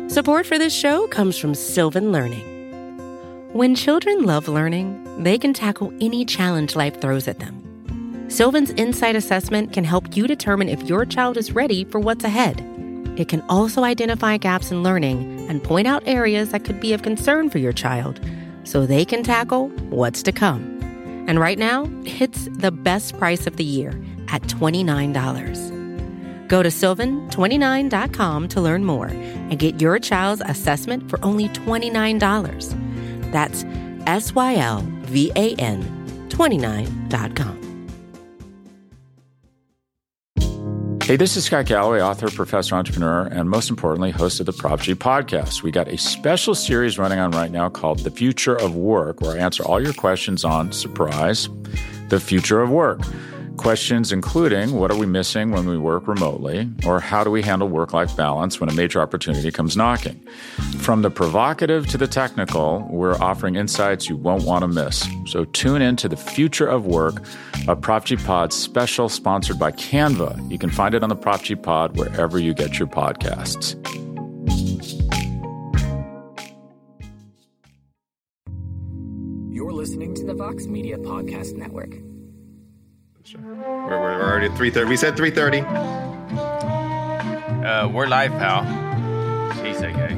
Support for this show comes from Sylvan Learning. When children love learning, they can tackle any challenge life throws at them. Sylvan's Insight Assessment can help you determine if your child is ready for what's ahead. It can also identify gaps in learning and point out areas that could be of concern for your child so they can tackle what's to come. And right now, it's the best price of the year at $29. Go to sylvan29.com to learn more and get your child's assessment for only $29. That's SYLVAN 29.com. Hey, this is Scott Galloway, author, professor, entrepreneur, and most importantly, host of the Prop G podcast. We got a special series running on right now called The Future of Work, where I answer all your questions on, surprise, the future of work. Questions including, what are we missing when we work remotely? Or how do we handle work-life balance when a major opportunity comes knocking? From the provocative to the technical, we're offering insights you won't want to miss. So tune in to The Future of Work, a Prop G Pod special sponsored by Canva. You can find it on the Prop G Pod wherever you get your podcasts. You're listening to the Vox Media Podcast Network. We're already at 3:30. We said 3:30. We're live, pal. Jeez, okay.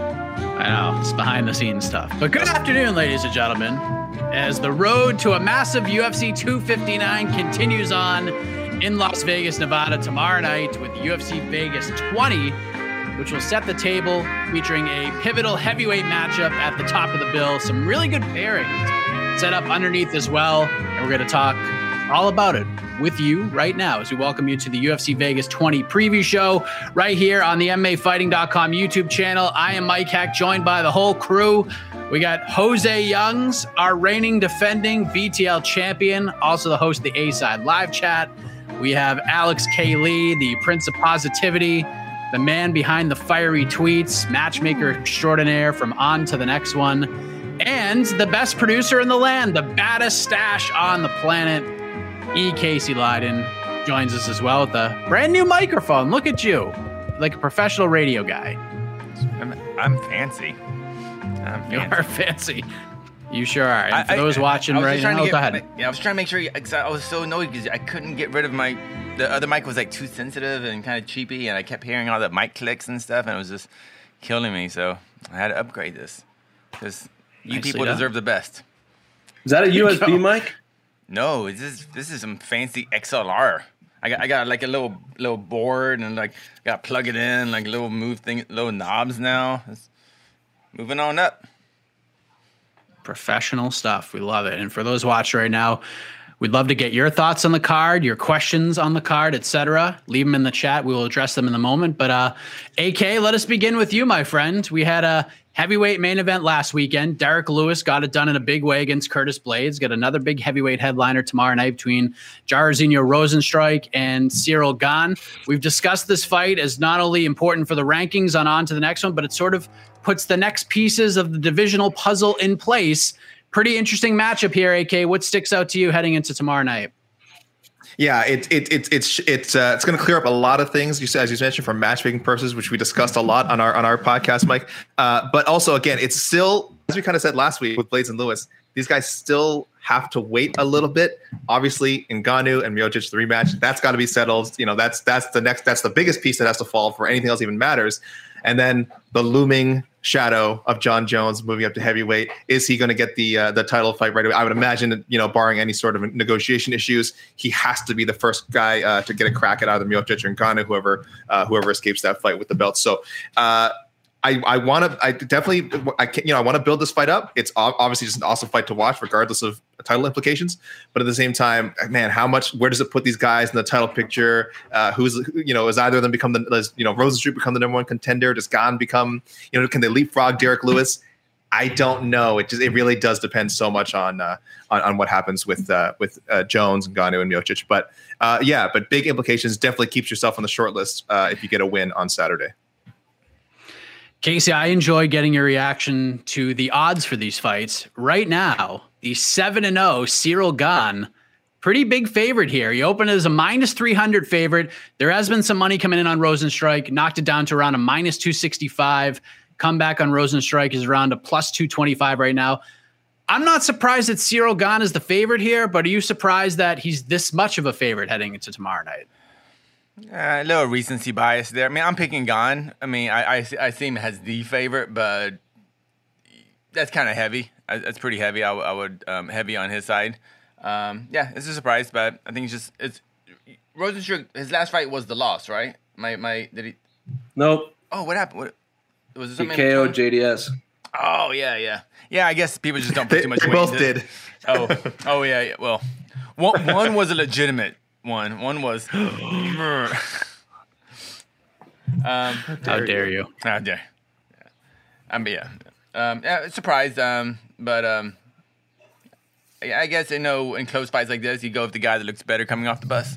I know, it's behind the scenes stuff. But good afternoon, ladies and gentlemen. As the road to a massive UFC 259 continues on in Las Vegas, Nevada tomorrow night with UFC Vegas 20, which will set the table featuring a pivotal heavyweight matchup at the top of the bill. Some really good pairings set up underneath as well. And we're going to talk all about it with you right now as we welcome you to the UFC Vegas 20 preview show right here on the MMAfighting.com YouTube channel. I am Mike Heck, joined by the whole crew. We got Jose Youngs, our reigning defending BTL champion, also the host of the A-Side live chat. We have Alex K. Lee, the Prince of Positivity, the man behind the fiery tweets, matchmaker extraordinaire from On to the Next One, and the best producer in the land, the baddest stash on the planet, E. Casey Leiden, joins us as well with a brand new microphone. Look at you, like a professional radio guy. I'm fancy. You are fancy. You sure are. And for those watching right now, go ahead. Yeah, I was trying to make sure. I was so annoyed because I couldn't get rid of the other mic was like too sensitive and kind of cheapy, and I kept hearing all the mic clicks and stuff, and it was just killing me. So I had to upgrade this because you people deserve the best. Is that a USB mic? No, this is some fancy XLR. I got like a little board and like got to plug it in, like little little knobs now. It's moving on up. Professional stuff. We love it. And for those watching right now, we'd love to get your thoughts on the card, your questions on the card, etc. Leave them in the chat. We will address them in a moment. But AK, let us begin with you, my friend. We had a heavyweight main event last weekend. Derek Lewis got it done in a big way against Curtis Blades. Got another big heavyweight headliner tomorrow night between Jairzinho Rozenstruik and Ciryl Gane. We've discussed this fight as not only important for the rankings on to the next one, but it sort of puts the next pieces of the divisional puzzle in place. Pretty interesting matchup here, AK. What sticks out to you heading into tomorrow night? Yeah, it's going to clear up a lot of things, as you mentioned, for matchmaking purposes, which we discussed a lot on our podcast, Mike. But also, again, it's still, as we kind of said last week with Blades and Lewis, these guys still have to wait a little bit. Obviously, Ngannou and Miocic, the rematch, that's got to be settled. You know, that's the biggest piece that has to fall before anything else even matters. And then the looming shadow of John Jones moving up to heavyweight. Is he going to get the title fight right away? I would imagine, barring any sort of negotiation issues, he has to be the first guy to get a crack at either Miocic or Ngannou, whoever escapes that fight with the belt. So I want to build this fight up. It's obviously just an awesome fight to watch, regardless of title implications. But at the same time, man, where does it put these guys in the title picture? Is either of them become Rozenstruik become the number one contender? Does Gane become, can they leapfrog Derek Lewis? I don't know. It really does depend so much on what happens with Jones and Ngannou and Miocic. But big implications. Definitely keeps yourself on the short list if you get a win on Saturday. Casey, I enjoy getting your reaction to the odds for these fights. Right now, the 7-0 Ciryl Gane, pretty big favorite here. He opened as a minus 300 favorite. There has been some money coming in on Rozenstruik, knocked it down to around a minus 265. comeback on Rosenstrike is around a plus 225 right now. I'm not surprised that Cyril Gane is the favorite here, but are you surprised that he's this much of a favorite heading into tomorrow night? A little recency bias there. I mean, I'm picking Gane. I mean, I see him as the favorite, but that's kind of heavy. That's pretty heavy. I would heavy on his side. Yeah, it's a surprise, but I think it's Rosenstruck. His last fight was the loss, right? Did he? Nope. Oh, what happened? Was it something? KO JDS. Oh yeah. I guess people just don't put too much They weight. both did. Oh yeah. Well, one was a legitimate one. One was. How dare you? How dare? Yeah. Surprised. But I guess in close fights like this, you go with the guy that looks better coming off the bus.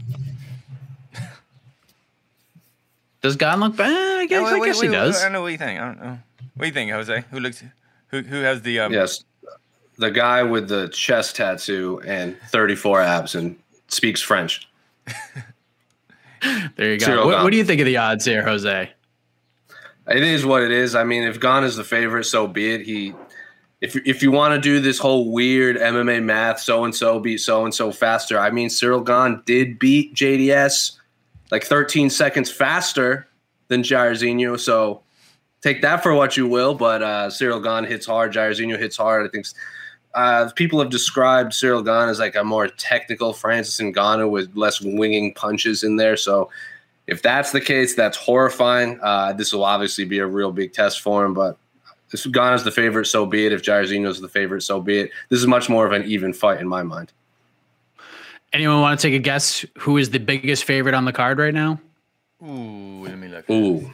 Does Gane look bad? I guess he does. I don't know what you think. I don't know. What do you think, Jose? Who has the Yes, the guy with the chest tattoo and 34 abs and speaks French. There you go. What do you think of the odds here, Jose? It is what it is. I mean, if Gane is the favorite, so be it. If you want to do this whole weird MMA math, so and so beat so and so faster. I mean, Cyril Gane did beat JDS like 13 seconds faster than Jairzinho, so take that for what you will. But Cyril Gane hits hard, Jairzinho hits hard. I think people have described Cyril Gane as like a more technical Francis Ngannou with less winging punches in there. So if that's the case, that's horrifying. This will obviously be a real big test for him, but if Gane is the favorite, so be it. If Jairzinho is the favorite, so be it. This is much more of an even fight in my mind. Anyone want to take a guess who is the biggest favorite on the card right now? Ooh, let me look. Ooh.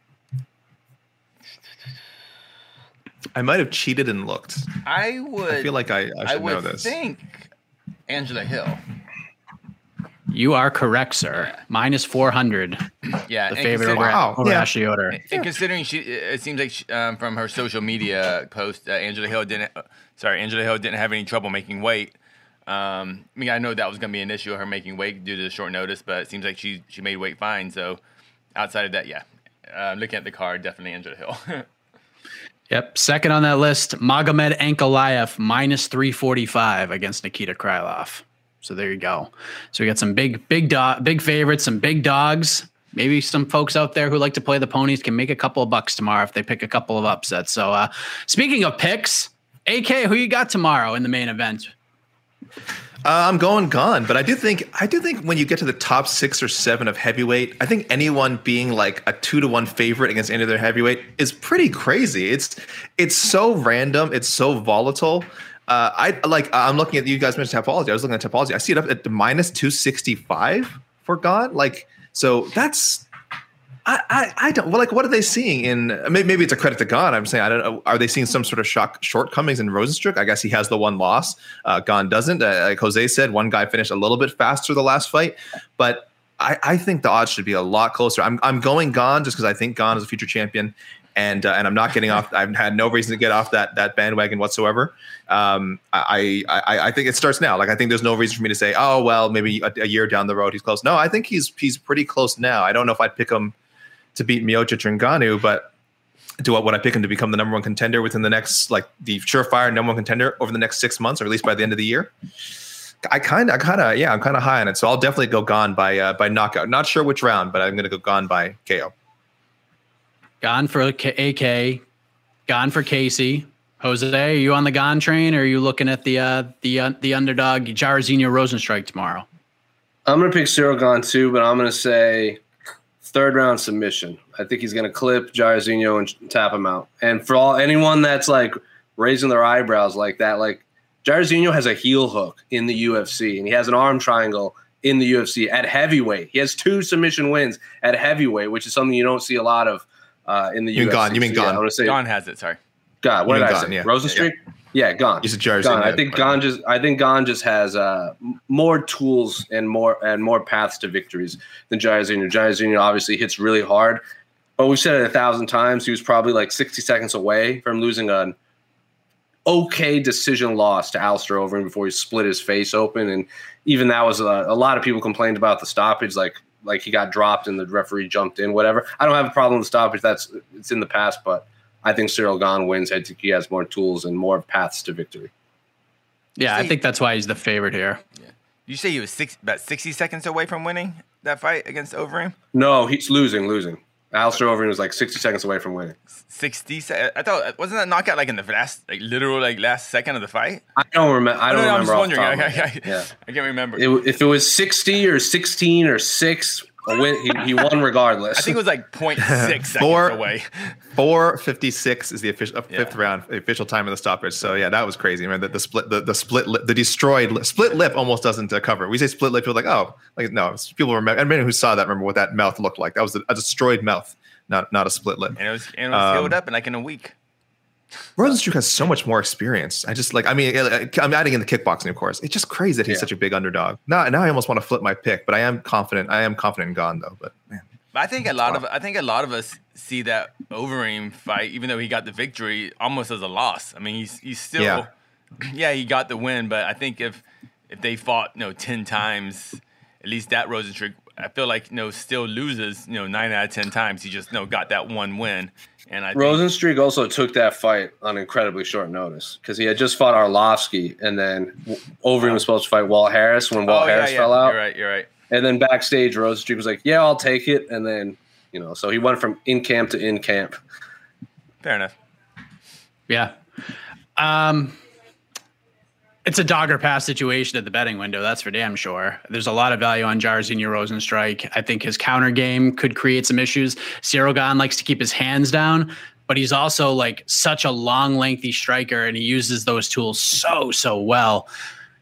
I might have cheated and looked. I feel like I should know this. I think Angela Hill. You are correct, sir. Yeah. Minus 400. Yeah, the favorite over Ashley Yoder. And considering it seems like from her social media post, Angela Hill didn't have any trouble making weight. I mean, I know that was going to be an issue, her making weight due to the short notice, but it seems like she made weight fine. So outside of that, yeah, looking at the card, definitely Angela Hill. Yep. Second on that list, Magomed Ankalaev, minus 345 against Nikita Krylov. So there you go. So we got some big favorites, some big dogs. Maybe some folks out there who like to play the ponies can make a couple of bucks tomorrow if they pick a couple of upsets. So speaking of picks, AK, who you got tomorrow in the main event? I'm going Gane, but I do think when you get to the top 6 or 7 of heavyweight, I think anyone being like a 2-1 favorite against any other heavyweight is pretty crazy. It's so random. It's so volatile. I'm looking at, you guys mentioned Tapology. I was looking at Tapology. I see it up at the minus 265 for Gane. So that's, I don't, well, what are they seeing in, maybe it's a credit to Gane. I'm saying, I don't know. Are they seeing some sort of shortcomings in Rosenstruck? I guess he has the one loss. Gane doesn't. Like Jose said, one guy finished a little bit faster the last fight, but I think the odds should be a lot closer. I'm going Gane just because I think Gane is a future champion. And I'm not getting off. I've had no reason to get off that bandwagon whatsoever. I think it starts now. I think there's no reason for me to say, oh well, maybe a year down the road he's close. No, I think he's pretty close now. I don't know if I'd pick him to beat Miocic or Ngannou, but would I pick him to become the number one contender within the next, the surefire number one contender over the next 6 months, or at least by the end of the year? I'm kind of high on it. So I'll definitely go Gane by knockout. Not sure which round, but I'm going to go Gane by KO. Gane for AK, Gane for Casey. Jose, are you on the Gane train, or are you looking at the underdog Jairzinho Rosenstrike tomorrow? I'm going to pick Cyril Gane too, but I'm going to say third round submission. I think he's going to clip Jairzinho and tap him out. And for anyone that's raising their eyebrows like that, Jairzinho has a heel hook in the UFC, and he has an arm triangle in the UFC at heavyweight. He has 2 submission wins at heavyweight, which is something you don't see a lot of in the UFC. You mean Gane? Gane has it. Sorry. God, what did I say? Yeah. Rosenstruck? Yeah, Gane. He's a Jairzinho. Gane. I think Gane just has more tools and more paths to victories than Jairzinho. Jairzinho obviously hits really hard, but we've said it 1,000 times. He was probably 60 seconds away from losing an okay decision loss to Alistair Overeem before he split his face open, and even that was a lot of people complained about the stoppage, like he got dropped and the referee jumped in. Whatever. I don't have a problem with the stoppage. It's in the past, but I think Cyril Gane wins. I think he has more tools and more paths to victory. Yeah, I think that's why he's the favorite here. Yeah. You say he was about 60 seconds away from winning that fight against Overeem? No, he's losing. Alistair Overeem was like 60 seconds away from winning. 60 seconds? I thought, wasn't that knockout like in the last, like literal like last second of the fight? I don't remember. I I'm just wondering. I can't remember. If it was 60 or 16 or 6, he won regardless. I think it was like 0.6 seconds away. 4:56 is the official fifth round, the official time of the stoppage. So yeah, that was crazy. I mean, the split lip, the destroyed split lip almost doesn't cover it. We say split lip, people are like, oh, like no. People remember. Everybody who saw that remember what that mouth looked like. That was a destroyed mouth, not a split lip. And it was healed up in like in a week. Rozenstruik has so much more experience. I'm adding in the kickboxing, of course. It's just crazy that he's such a big underdog. Now I almost want to flip my pick, but I am confident in Gane though. But man, I think a lot of us see that Overeem fight, even though he got the victory, almost as a loss. I mean, he's still, he got the win, but I think if they fought 10 times, at least that Rozenstruik, I feel like still loses 9 out of 10 times. He just got that one win. And Rozenstruik also took that fight on incredibly short notice because he had just fought Arlovsky, and then Overeem was supposed to fight Walt Harris when Walt Harris fell out. You're right. And then backstage, Rozenstruik was like, "Yeah, I'll take it." And then so he went from in camp to in camp. Fair enough. Yeah. It's a dog or pass situation at the betting window. That's for damn sure. There's a lot of value on Jairzinho Rozenstruik. I think his counter game could create some issues. Cyril Gane likes to keep his hands down, but he's also like such a long, lengthy striker, and he uses those tools so well.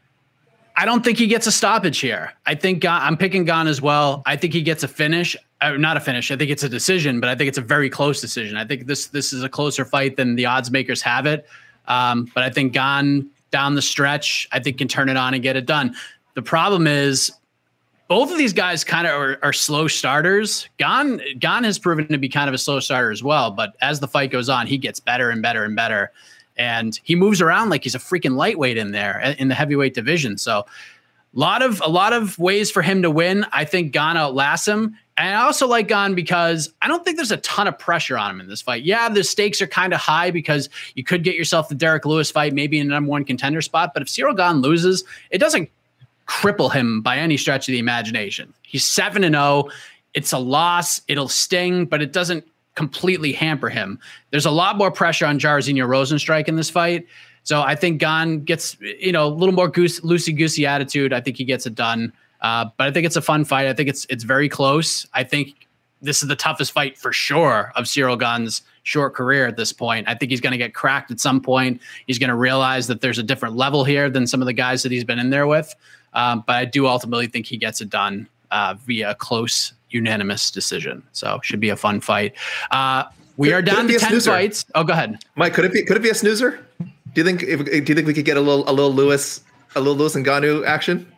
I don't think he gets a stoppage here. I think I'm picking Gane as well. I think he gets a finish. Not a finish. I think it's a decision, but I think it's a very close decision. I think this is a closer fight than the odds makers have it. But I think Gane down the stretch, I think can turn it on and get it done. The problem is both of these guys kind of are slow starters. Gane has proven to be kind of a slow starter as well, but as the fight goes on, he gets better and better and better. And he moves around like he's a freaking lightweight in there in the heavyweight division. So a lot of ways for him to win. I think Gane outlasts him. And I also like Gane because I don't think there's a ton of pressure on him in this fight. Yeah, the stakes are kind of high because you could get yourself the Derek Lewis fight, maybe in a number one contender spot. But if Cyril Gane loses, it doesn't cripple him by any stretch of the imagination. He's 7-0. It's a loss. It'll sting, but it doesn't completely hamper him. There's a lot more pressure on Jairzinho Rozenstruik in this fight. So I think Gane gets, a little more loosey-goosey attitude. I think he gets it done. But I think it's a fun fight. I think it's very close. I think this is the toughest fight for sure of Cyril Gane's short career at this point. I think he's going to get cracked at some point. He's going to realize that there's a different level here than some of the guys that he's been in there with. But I do ultimately think he gets it done via a close, unanimous decision. So should be a fun fight. We are down to 10 fights. Oh, go ahead, Mike. Could it be a snoozer? Do you think we could get a little Lewis and Ngannou action?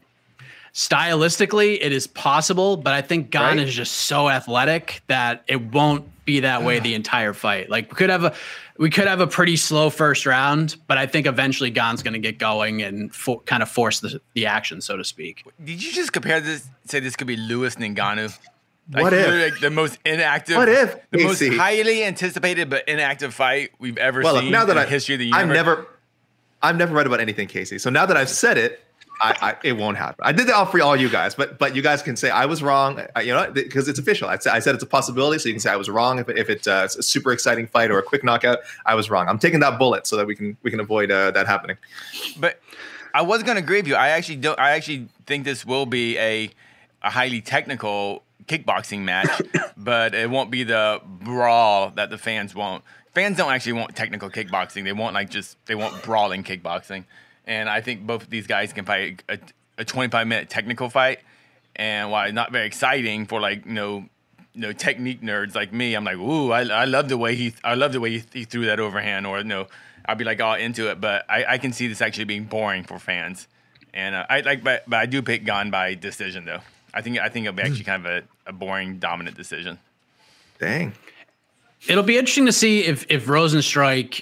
Stylistically, it is possible, but I think Gane is just so athletic that it won't be that way the entire fight. Like we could have a pretty slow first round, but I think eventually Gane's going to get going and kind of force the action, so to speak. Did you just compare this? Say this could be Lewis and Ngannou? What if? Like the most inactive, the most highly anticipated but inactive fight we've ever seen in the history of the universe? I've never read about anything, Casey. So now that I've said it, it won't happen. I did that for all you guys, but you guys can say I was wrong, because it's official. I said it's a possibility, so you can say I was wrong if it's a super exciting fight or a quick knockout. I was wrong. I'm taking that bullet so that we can avoid that happening. But I was going to agree with you. I actually think this will be a highly technical kickboxing match, but it won't be the brawl that the fans want. Fans don't actually want technical kickboxing. They want brawling kickboxing. And I think both of these guys can fight a 25-minute technical fight. And while it's not very exciting for technique nerds like me, I'm like, ooh, I love the way he threw that overhand, or I'll be like all into it. But I can see this actually being boring for fans. And but I do pick Gane by decision though. I think it'll be actually kind of a boring dominant decision. Dang. It'll be interesting to see if Rozenstruik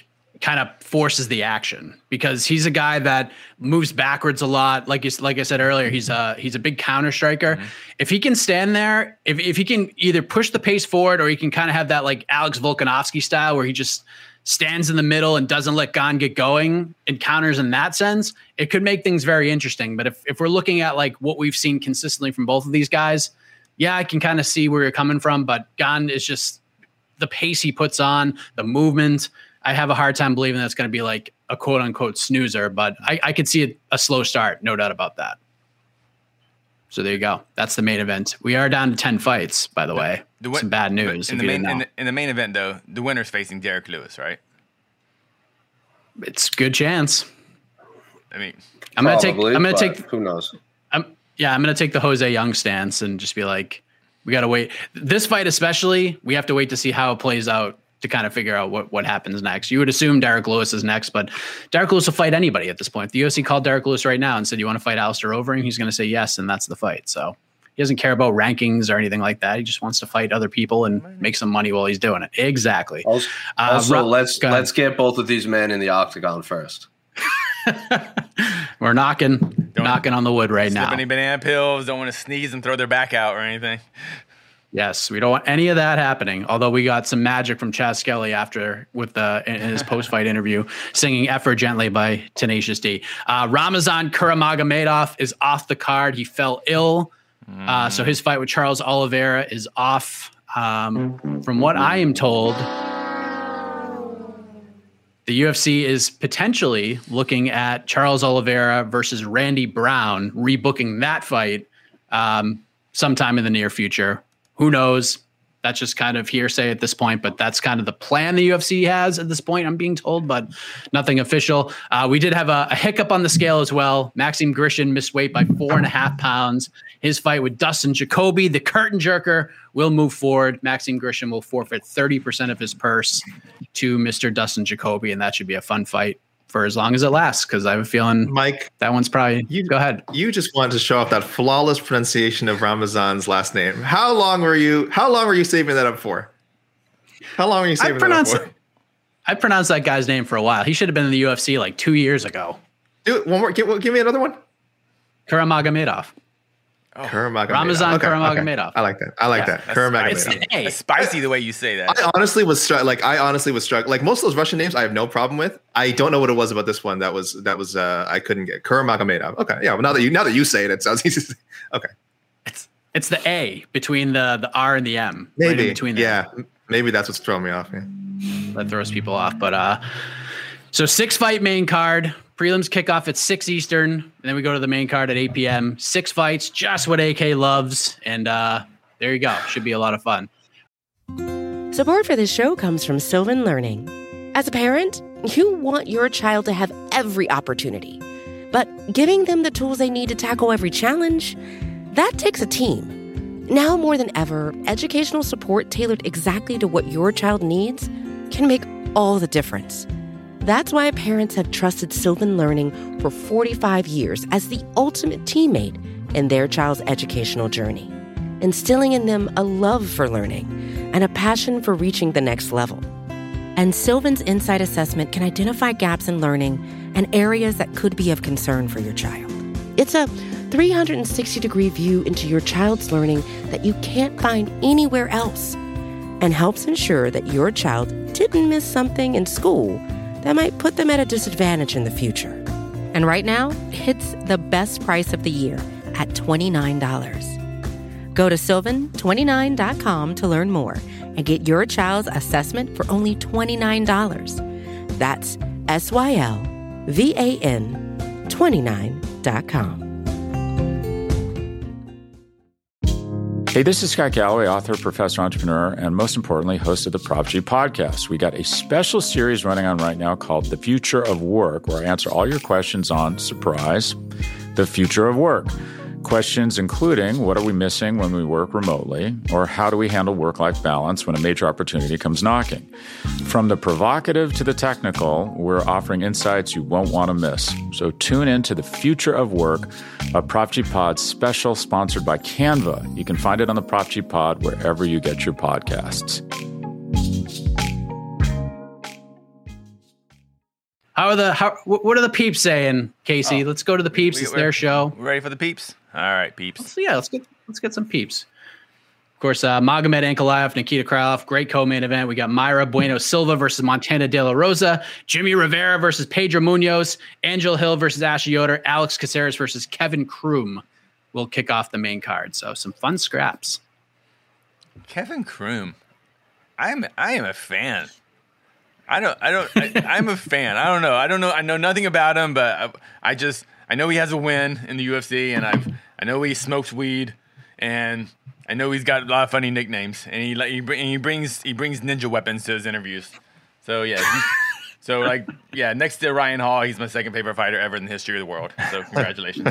kind of forces the action, because he's a guy that moves backwards a lot. Like I said earlier, he's a big counter striker. Mm-hmm. If he can stand there, if he can either push the pace forward, or he can kind of have that like Alex Volkanovski style where he just stands in the middle and doesn't let Gane get going and counters in that sense, it could make things very interesting. But if we're looking at like what we've seen consistently from both of these guys, yeah, I can kind of see where you're coming from. But Gane is just the pace he puts on, the movement. I have a hard time believing that's going to be like a quote unquote snoozer, but I could see a slow start. No doubt about that. So there you go. That's the main event. We are down to 10 fights, by the way. Some bad news. In the main event, though, the winner's facing Derek Lewis, right? It's a good chance. I mean, I'm going to take. Who knows? I'm going to take the Jose Young stance and just be like, we got to wait. This fight, especially, we have to wait to see how it plays out to kind of figure out what happens next. You would assume Derek Lewis is next, but Derek Lewis will fight anybody at this point. If the UFC called Derek Lewis right now and said, you want to fight Alistair Overeem? He's going to say yes, and that's the fight. So he doesn't care about rankings or anything like that. He just wants to fight other people and make some money while he's doing it. Exactly. Also, let's get both of these men in the octagon first. We're knocking on the wood right now. Any banana pills, don't want to sneeze and throw their back out or anything. Yes, we don't want any of that happening. Although we got some magic from Chaz Skelly in his post-fight interview, singing "Effort Gently" by Tenacious D. Ramazan Kuramagomedov is off the card. He fell ill, so his fight with Charles Oliveira is off. From what I am told, the UFC is potentially looking at Charles Oliveira versus Randy Brown, rebooking that fight sometime in the near future. Who knows? That's just kind of hearsay at this point, but that's kind of the plan the UFC has at this point, I'm being told, but nothing official. We did have a hiccup on the scale as well. Maxim Grishin missed weight by 4.5 pounds. His fight with Dustin Jacoby, the curtain jerker, will move forward. Maxim Grishin will forfeit 30% of his purse to Mr. Dustin Jacoby, and that should be a fun fight for as long as it lasts, because I have a feeling, Mike, that one's probably go ahead. You just wanted to show off that flawless pronunciation of Ramazan's last name. How long were you saving that up for? How long were you saving that up for? I pronounced that guy's name for a while. He should have been in the UFC like 2 years ago. Do it one more. Give me another one. Kuramagomedov. Ramazan Kuramagomedov. I like that. Kuramagomedov. It's spicy the way you say that. I honestly was struck. Like most of those Russian names, I have no problem with. I don't know what it was about this one that was I couldn't get. Kuramagomedov. Okay, yeah. Well, now that you say it, it sounds easy. Okay. It's the A between the R and the M. Maybe. Right in between yeah. Maybe that's what's throwing me off. Yeah. That throws people off. But so 6-fight main card. Prelims kick off at 6 Eastern, and then we go to the main card at 8 p.m. 6 fights, just what AK loves. And there you go. Should be a lot of fun. Support for this show comes from Sylvan Learning. As a parent, you want your child to have every opportunity. But giving them the tools they need to tackle every challenge, that takes a team. Now more than ever, educational support tailored exactly to what your child needs can make all the difference. That's why parents have trusted Sylvan Learning for 45 years as the ultimate teammate in their child's educational journey, instilling in them a love for learning and a passion for reaching the next level. And Sylvan's Insight Assessment can identify gaps in learning and areas that could be of concern for your child. It's a 360-degree view into your child's learning that you can't find anywhere else, and helps ensure that your child didn't miss something in school that might put them at a disadvantage in the future. And right now, it's the best price of the year at $29. Go to sylvan29.com to learn more and get your child's assessment for only $29. That's SYLVAN29.com. Hey, this is Scott Galloway, author, professor, entrepreneur, and most importantly, host of the Prop G podcast. We got a special series running on right now called The Future of Work, where I answer all your questions on, surprise, the future of work. Questions including, what are we missing when we work remotely? Or how do we handle work-life balance when a major opportunity comes knocking? From the provocative to the technical, we're offering insights you won't want to miss. So tune in to The Future of Work, a Prop G Pod special sponsored by Canva. You can find it on the Prop G Pod wherever you get your podcasts. What are the peeps saying, Casey? Let's go to the peeps. It's their show. Ready for the peeps? All right, peeps. Let's get some peeps. Of course, Magomed Ankalaev, Nikita Krylov, great co-main event. We got Mayra Bueno Silva versus Montana De La Rosa, Jimmy Rivera versus Pedro Munoz, Angel Hill versus Ashley Yoder, Alex Caceres versus Kevin Kroom will kick off the main card. So some fun scraps. Kevin Kroom, I am a fan. I'm a fan. I don't know. I know nothing about him, but I know he has a win in the UFC, and I know he smokes weed, and I know he's got a lot of funny nicknames, and he brings ninja weapons to his interviews. So yeah, next to Ryan Hall, he's my second favorite fighter ever in the history of the world. So congratulations.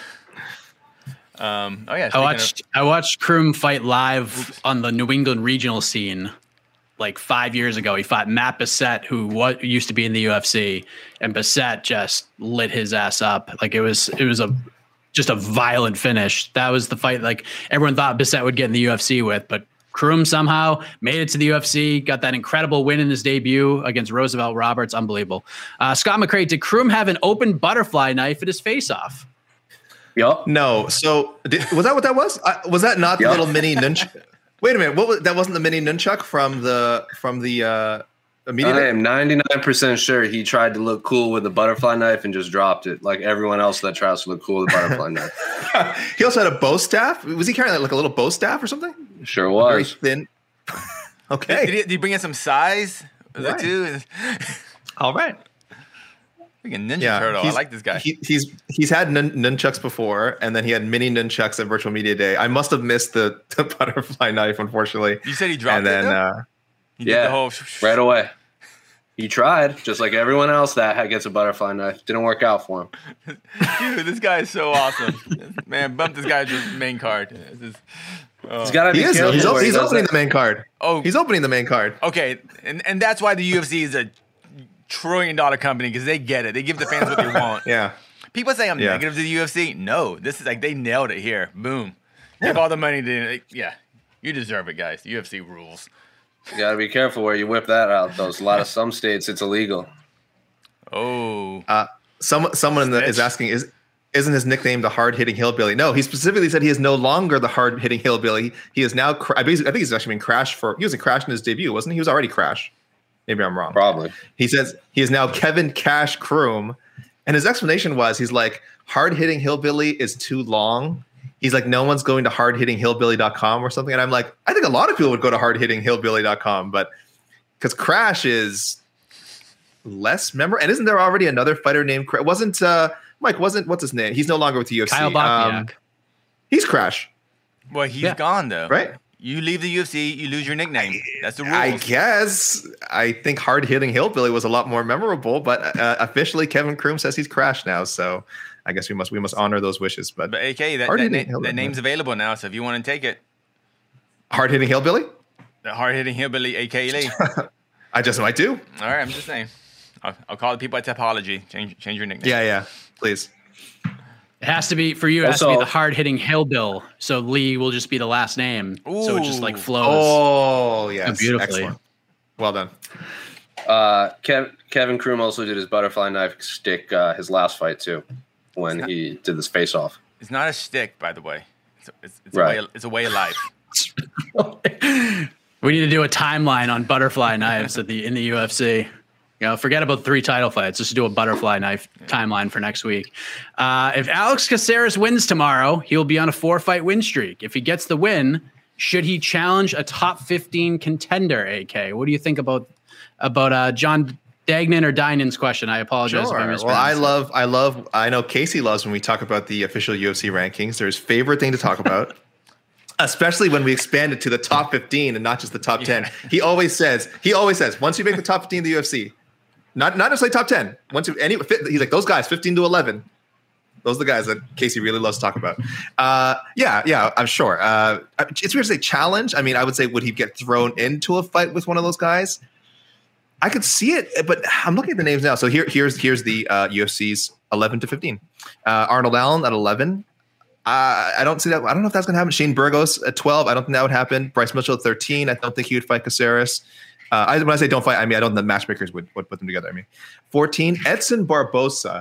I watched Kroom fight live on the New England regional scene like 5 years ago. He fought Matt Bessette, who used to be in the UFC, and Bessette just lit his ass up. Like it was just a violent finish. That was the fight like everyone thought Bessette would get in the UFC with, but Kroom somehow made it to the UFC, got that incredible win in his debut against Roosevelt Roberts. Unbelievable. Scott McCrae, did Kroom have an open butterfly knife at his face-off? Yup. No. So was that what that was? Was that not the little mini nunchuck? Wait a minute. That wasn't the mini nunchuck from the immediate? I am 99% sure he tried to look cool with a butterfly knife and just dropped it, like everyone else that tries to look cool with a butterfly knife. He also had a bow staff. Was he carrying like a little bow staff or something? Sure was. Very thin. Okay. Did he bring in some size? Was that too? All right. Freaking Ninja Turtle. I like this guy. He's had nunchucks before, and then he had mini nunchucks at Virtual Media Day. I must have missed the butterfly knife, unfortunately. You said he dropped it, then? He did the whole right away. He tried, just like everyone else that gets a butterfly knife. Didn't work out for him. Dude, this guy is so awesome. Man, bump this guy to the main card. He's got to be careful. He's opening the main card. Oh, he's opening the main card. Okay, and that's why the UFC is a $1 trillion company, because they get it. They give the fans what they want. Yeah. People say I'm negative to the UFC. No, this is like they nailed it here. Boom. Give all the money to you deserve it, guys. The UFC rules. You got to be careful where you whip that out, though. Some states it's illegal. Oh. Someone is asking, isn't his nickname the hard-hitting hillbilly? No, he specifically said he is no longer the hard-hitting hillbilly. He is now. I think he's actually been Crash he was in Crash in his debut, wasn't he? He was already Crash. Maybe I'm wrong. Probably. He says he is now Kevin Cash Kroom, and his explanation was he's like, hard-hitting hillbilly is too long. He's like, no one's going to hardhittinghillbilly.com or something. And I'm like, I think a lot of people would go to hardhittinghillbilly.com, but because Crash is less memorable. And isn't there already another fighter named Crash? What's his name? He's no longer with the UFC. Kyle Bochniak. He's Crash. Well, he's gone, though. Right? You leave the UFC, you lose your nickname. That's the rules. I guess. I think hard-hitting hillbilly was a lot more memorable, but officially Kevin Kroom says he's Crash now, so I guess we must honor those wishes. But AK, that name's available now, so if you want to take it. Hard-hitting hillbilly? The hard-hitting hillbilly, AK Lee. I just might do. All right, I'm just saying. I'll call the people at Topology. Change your nickname. Yeah, please. It has to be, for you, it has to be the hard-hitting Hillbill, so Lee will just be the last name. Ooh. So it just like flows. Oh, yes. Beautifully. Excellent. Well done. Kevin Kroom also did his butterfly knife stick his last fight, too, when he did this face-off. It's not a stick, by the way. It's a way of life. We need to do a timeline on butterfly knives in the UFC. Forget about 3 title fights. Just do a butterfly knife timeline for next week. If Alex Caceres wins tomorrow, he'll be on a 4-fight win streak. If he gets the win, should he challenge a top 15 contender, AK? What do you think about John Dagnan or Dinan's question? I apologize if I mispronounced. Well, I know Casey loves when we talk about the official UFC rankings. They're his favorite thing to talk about. Especially when we expand it to the top 15 and not just the top 10. He always says, once you make the top 15 of the UFC, not necessarily top 10. He's like, those guys, 15 to 11. Those are the guys that Casey really loves to talk about. I'm sure. It's weird to say challenge. I mean, I would say, would he get thrown into a fight with one of those guys? I could see it, but I'm looking at the names now. So here's the UFC's 11 to 15. Arnold Allen at 11. I don't see that. I don't know if that's going to happen. Shane Burgos at 12. I don't think that would happen. Bryce Mitchell at 13. I don't think he would fight Caceres. When I say don't fight, I mean I don't think the matchmakers would put them together. I mean, 14, Edson Barbosa.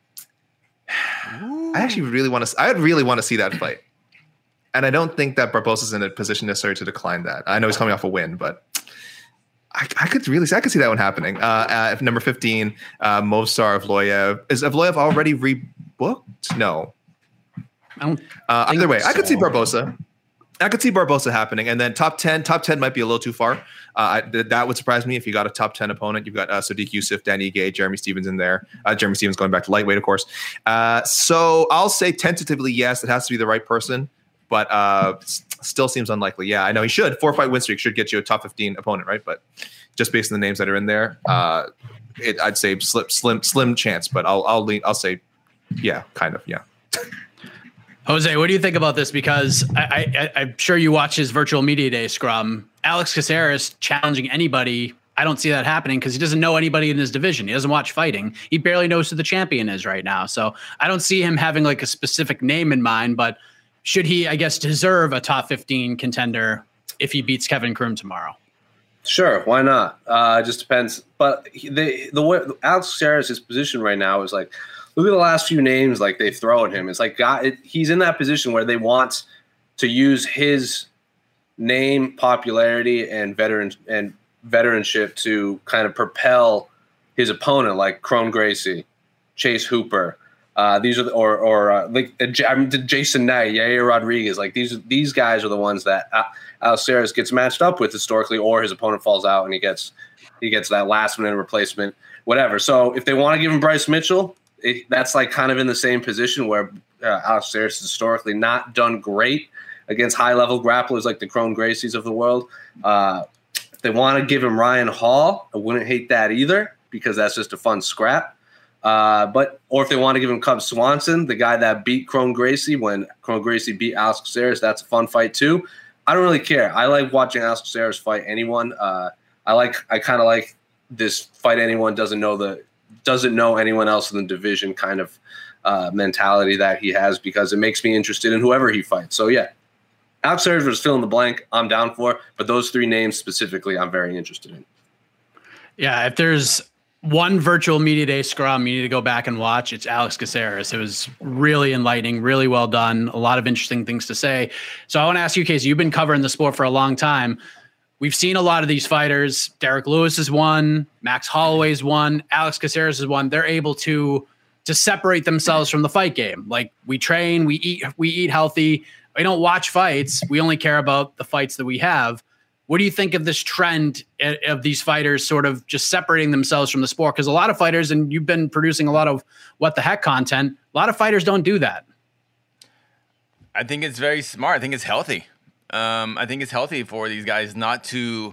I actually really want to see that fight. And I don't think that Barbosa's in a position necessarily to decline that. I know he's coming off a win, but I could see that one happening. Number 15, Movsar Evloev. Is Evloev already rebooked? No. Either way, so. I could see Barbosa. I could see Barbosa happening. And then top 10 might be a little too far. That would surprise me if you got a top 10 opponent. You've got Sodiq Yusuff, Danny Gay, Jeremy Stevens in there. Jeremy Stevens going back to lightweight, of course. So I'll say tentatively, yes, it has to be the right person. But still seems unlikely. Yeah, I know he should. 4-fight win streak should get you a top 15 opponent, right? But just based on the names that are in there, I'd say slim chance. But I'll say, yeah, kind of, yeah. Jose, what do you think about this? Because I'm sure you watch his virtual media day scrum. Alex Caceres challenging anybody. I don't see that happening because he doesn't know anybody in his division. He doesn't watch fighting. He barely knows who the champion is right now. So I don't see him having like a specific name in mind, but should he, I guess, deserve a top 15 contender if he beats Kevin Croom tomorrow? Sure, why not? It just depends. But the way Alex Caceres' position right now is like, look at the last few names like they throw at him. It's like he's in that position where they want to use his name, popularity, and veteranship to kind of propel his opponent, like Kron Gracie, Chase Hooper. These are Jason Knight, Yair Rodriguez. Like these guys are the ones that Alex Caceres gets matched up with historically, or his opponent falls out and he gets that last minute replacement, whatever. So if they want to give him Bryce Mitchell, that's like kind of in the same position where Alex Caceres has historically not done great against high level grapplers like the Kron Gracies of the world. If they want to give him Ryan Hall, I wouldn't hate that either because that's just a fun scrap. Or if they want to give him Cub Swanson, the guy that beat Kron Gracie when Kron Gracie beat Alex Caceres, that's a fun fight too. I don't really care. I like watching Alex Caceres fight anyone. I kind of like this fight anyone doesn't know anyone else in the division kind of mentality that he has because it makes me interested in whoever he fights. So yeah, Alex Caceres was fill in the blank. I'm down for, but those three names specifically, I'm very interested in. Yeah, if there's one virtual media day scrum you need to go back and watch, it's Alex Caceres. It was really enlightening, really well done. A lot of interesting things to say. So I want to ask you, Casey, you've been covering the sport for a long time. We've seen a lot of these fighters. Derek Lewis is one, Max Holloway's one, Alex Caceres is one. They're able to separate themselves from the fight game. Like we train, we eat healthy. We don't watch fights. We only care about the fights that we have. What do you think of this trend of these fighters sort of just separating themselves from the sport? Because a lot of fighters, and you've been producing a lot of What the Heck content, a lot of fighters don't do that. I think it's very smart. I think it's healthy. I think it's healthy for these guys not to.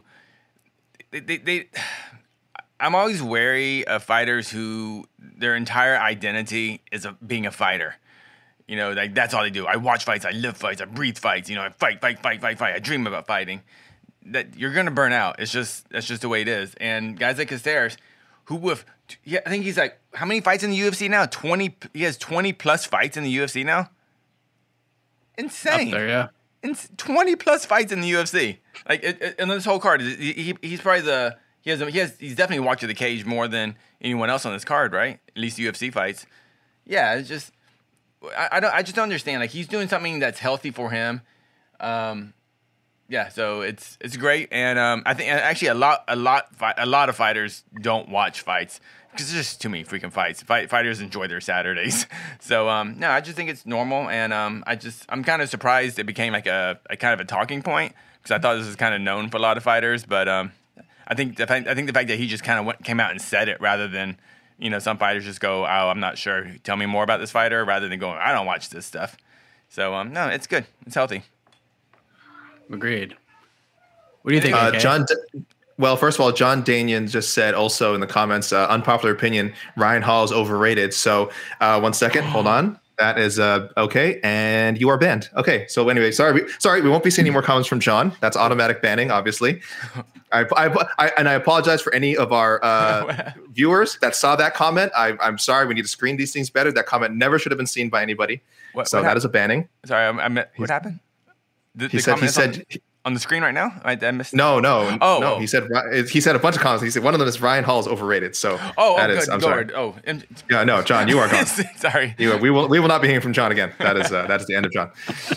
I'm always wary of fighters who their entire identity is being a fighter. You know, like that's all they do. I watch fights. I live fights. I breathe fights. You know, I fight. I dream about fighting. That you're gonna burn out. That's just the way it is. And guys like Caceres, I think he's like, how many fights in the UFC now? 20. He has 20 plus fights in the UFC now. Insane. Up there, yeah. 20 plus fights in the UFC. Like, and this whole card, he's probably he's definitely walked to the cage more than anyone else on this card, right? At least UFC fights. Yeah, it's just I just don't understand. Like he's doing something that's healthy for him. Yeah, so it's great, and I think actually a lot of fighters don't watch fights because there's just too many freaking fights. Fighters enjoy their Saturdays, so no, I just think it's normal, and I'm kind of surprised it became like a kind of a talking point because I thought this was kind of known for a lot of fighters, but I think the fact that he just kind of came out and said it rather than some fighters just go, oh, I'm not sure, tell me more about this fighter, rather than going, I don't watch this stuff. So no, it's good, it's healthy. Agreed. What do you think, John? Well, first of all, John Danian just said also in the comments, unpopular opinion, Ryan Hall is overrated. So 1 second, hold on. That is okay, and you are banned. Okay, so anyway, sorry, we won't be seeing any more comments from John. That's automatic banning, obviously. I apologize for any of our viewers that saw that comment. I'm sorry. We need to screen these things better. That comment never should have been seen by anybody. What that is a banning. Sorry, what happened? He said On the screen right now? I missed. No. He said a bunch of comments. He said one of them is Ryan Hall is overrated. So good I'm Lord. sorry. Yeah, no, John, you are gone. Sorry. We will not be hearing from John again. That is the end of John.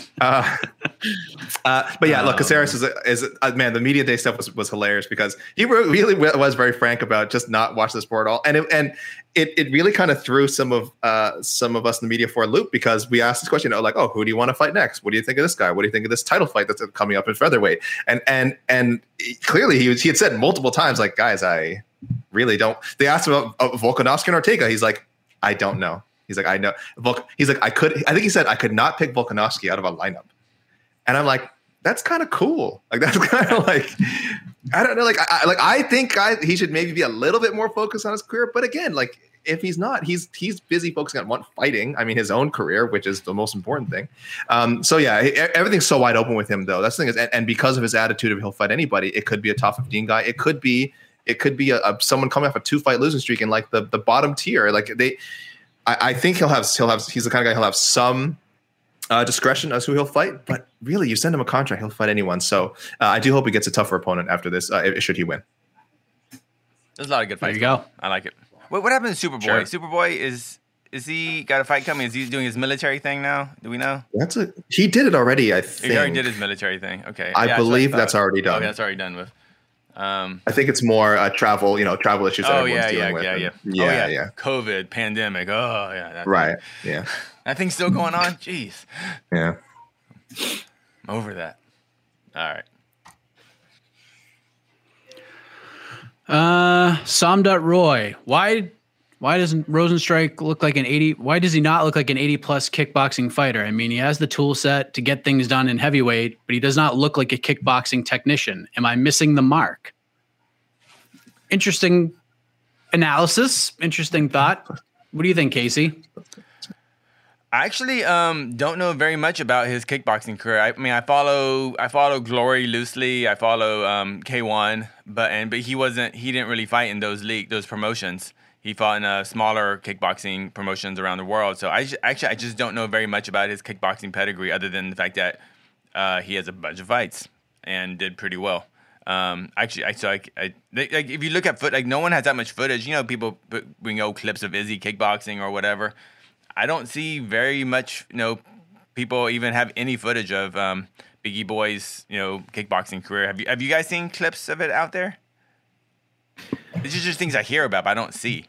But yeah, look, Caceres is man. The media day stuff was hilarious because he really was very frank about just not watching the sport at all, and it really kind of threw some of us in the media for a loop because we asked this question, like, oh, who do you want to fight next? What do you think of this guy? What do you think of this title fight that's coming up in featherweight? And clearly he had said multiple times, like, guys, I really don't. They asked him about Volkanovski and Ortega. He's like, I don't know. He's like, I know. He's like, I think he said I could not pick Volkanovski out of a lineup. And I'm like, that's kind of cool. Like, that's kind of like, I don't know. Like, I think he should maybe be a little bit more focused on his career. But again, like, if he's not, he's busy focusing on fighting. I mean, his own career, which is the most important thing. So yeah, everything's so wide open with him, though. That's the thing is, and because of his attitude of he'll fight anybody, it could be a top 15 guy. It could be someone coming off a 2-fight losing streak in like the bottom tier. Like I think he's the kind of guy he'll have some discretion as who he'll fight. But really, you send him a contract, he'll fight anyone. So I do hope he gets a tougher opponent after this, should he win. There's a lot of good fights. There you go. I like it. What happened to Superboy? Sure. Superboy is he got a fight coming? Is he doing his military thing now? Do we know? He did it already, I think. He already did his military thing. Okay. I believe that's already done. Okay, that's already done with. I think it's more travel issues that everyone's dealing with. Yeah. COVID, pandemic. Oh, yeah. Right. Yeah. That thing's still going on? Jeez. Yeah. I'm over that. All right. Samdat Roy. Why doesn't Rosenstrike look like an 80? Why does he not look like an 80-plus kickboxing fighter? I mean, he has the tool set to get things done in heavyweight, but he does not look like a kickboxing technician. Am I missing the mark? Interesting analysis. Interesting thought. What do you think, Casey? I actually don't know very much about his kickboxing career. I mean, I follow Glory loosely. I follow K1, but he didn't really fight in those promotions. He fought in smaller kickboxing promotions around the world. So I just don't know very much about his kickboxing pedigree, other than the fact that he has a bunch of fights and did pretty well. If you look at no one has that much footage. You know, people bring old clips of Izzy kickboxing or whatever. I don't see very much, people even have any footage of Biggie Boy's, kickboxing career. Have you guys seen clips of it out there? These are just things I hear about, but I don't see.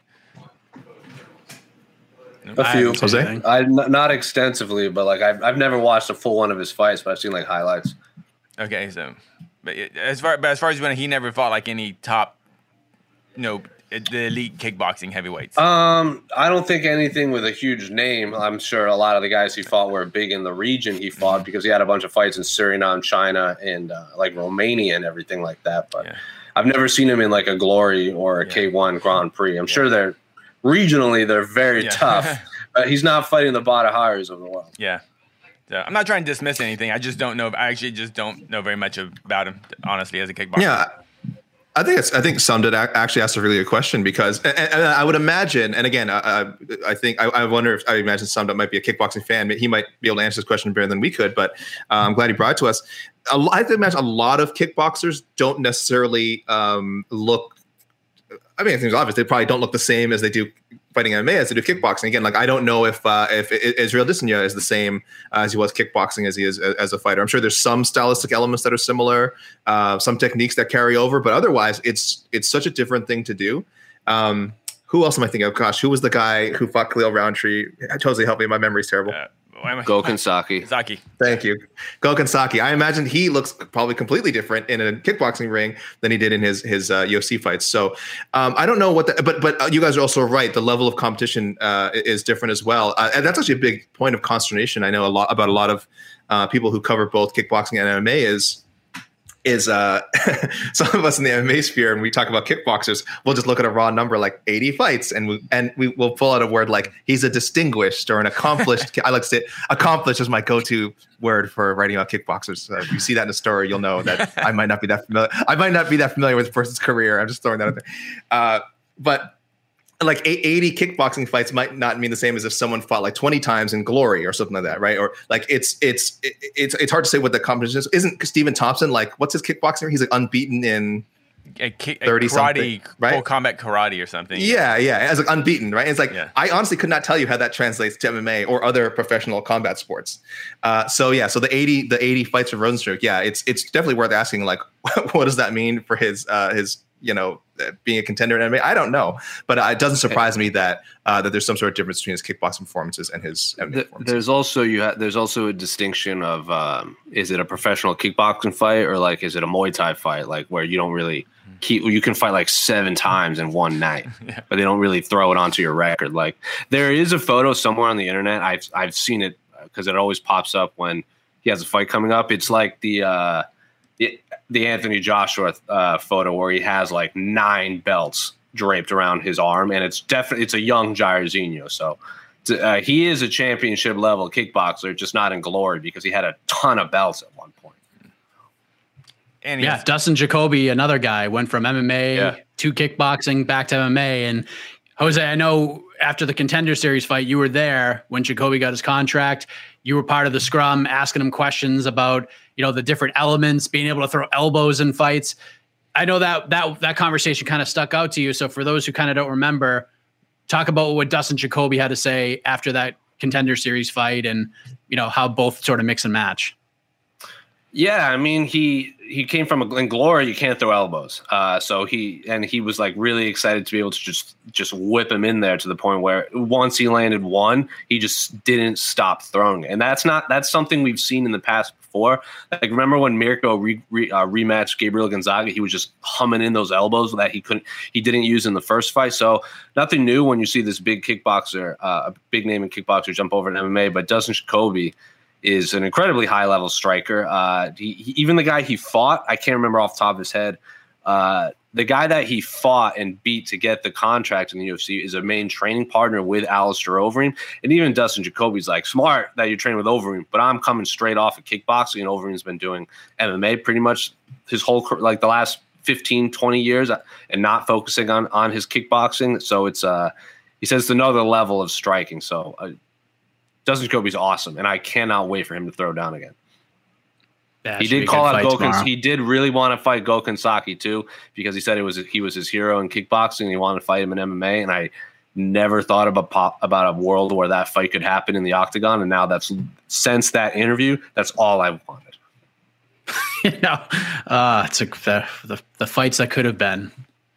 A few. Jose? Not extensively, but like I've never watched a full one of his fights, but I've seen like highlights. Okay, so as far as when he never fought like any top, the elite kickboxing heavyweights. I don't think anything with a huge name. I'm sure a lot of the guys he fought were big in the region he fought because he had a bunch of fights in Suriname, China, and like Romania and everything like that. But I've never seen him in like a Glory or a K1 Grand Prix. I'm sure they're very tough. But he's not fighting the Badahars of the world. Yeah. So I'm not trying to dismiss anything. I just don't know. I actually just don't know very much about him, honestly, as a kickboxer. Yeah. I think Samdat actually asked a really good question because, and I would imagine, and again, I wonder if I imagine Samdat might be a kickboxing fan. He might be able to answer this question better than we could, but I'm glad he brought it to us. I imagine a lot of kickboxers don't necessarily look. I mean, I think it's obvious. They probably don't look the same as they do fighting MMA as they do kickboxing. Again, like I don't know if Israel Adesanya is the same as he was kickboxing as he is as a fighter. I'm sure there's some stylistic elements that are similar, some techniques that carry over, but otherwise, it's such a different thing to do. Who else am I thinking of? Gosh, who was the guy who fought Khalil Roundtree? Totally help me. My memory's terrible. Gokhan Saki. Thank you. Gokhan Saki. I imagine he looks probably completely different in a kickboxing ring than he did in his UFC fights. So I don't know but you guys are also right. The level of competition is different as well. And that's actually a big point of consternation. I know a lot of people who cover both kickboxing and MMA is some of us in the MMA sphere, and we talk about kickboxers, we'll just look at a raw number like 80 fights, and we will pull out a word like he's a distinguished or an accomplished. I like to say accomplished is my go-to word for writing about kickboxers. So if you see that in a story, you'll know that I might not be that familiar. I might not be that familiar with the person's career. I'm just throwing that out there. But like 80 kickboxing fights might not mean the same as if someone fought like 20 times in Glory or something like that, right? Or like it's hard to say what the competition is. Isn't Stephen Thompson like, what's his kickboxing? He's like unbeaten in 30 karate, something, right? Full combat karate or something. Yeah, as like unbeaten, right? It's like I honestly could not tell you how that translates to MMA or other professional combat sports. So the 80 fights of Rozenstruik, it's definitely worth asking. Like, what does that mean for his being a contender in MMA? I don't know, but it doesn't surprise me that there's some sort of difference between his kickboxing performances and his MMA performances. There's also a distinction of is it a professional kickboxing fight or like is it a Muay Thai fight, like where you don't really you can fight like 7 times in one night, but they don't really throw it onto your record. Like there is a photo somewhere on the internet. I've seen it because it always pops up when he has a fight coming up. It's like the Anthony Joshua photo where he has like 9 belts draped around his arm, and it's a young Jairzinho. So he is a championship level kickboxer, just not in Glory because he had a ton of belts at one point. And Dustin Jacoby, another guy, went from MMA to kickboxing back to MMA. And Jose, I know after the Contender Series fight, you were there when Jacoby got his contract. You were part of the scrum, asking him questions about, the different elements, being able to throw elbows in fights. I know that conversation kind of stuck out to you. So for those who kind of don't remember, talk about what Dustin Jacoby had to say after that Contender Series fight and, how both sort of mix and match. Yeah, I mean, he came from in Glory. You can't throw elbows, so he was like really excited to be able to just whip him in there to the point where once he landed one, he just didn't stop throwing, and that's something we've seen in the past before. Like remember when Mirko rematched Gabriel Gonzaga, he was just humming in those elbows that he didn't use in the first fight. So nothing new when you see this big kickboxer, a big name in kickboxer jump over in MMA, but Dustin Jacoby is an incredibly high-level striker. Even the guy he fought, I can't remember off the top of his head, the guy that he fought and beat to get the contract in the UFC is a main training partner with Alistair Overeem. And even Dustin Jacoby's like, smart that you're training with Overeem, but I'm coming straight off of kickboxing, and Overeem's been doing MMA pretty much his whole, like the last 15, 20 years and not focusing on his kickboxing. So it's, he says it's another level of striking. So, Dustin Jacoby's awesome, and I cannot wait for him to throw down again. Yeah, he did call out Gokhan. He did really want to fight Gokhan Saki too, because he said he was his hero in kickboxing. And he wanted to fight him in MMA, and I never thought about a world where that fight could happen in the octagon. And now since that interview, that's all I've wanted. It's the fights that could have been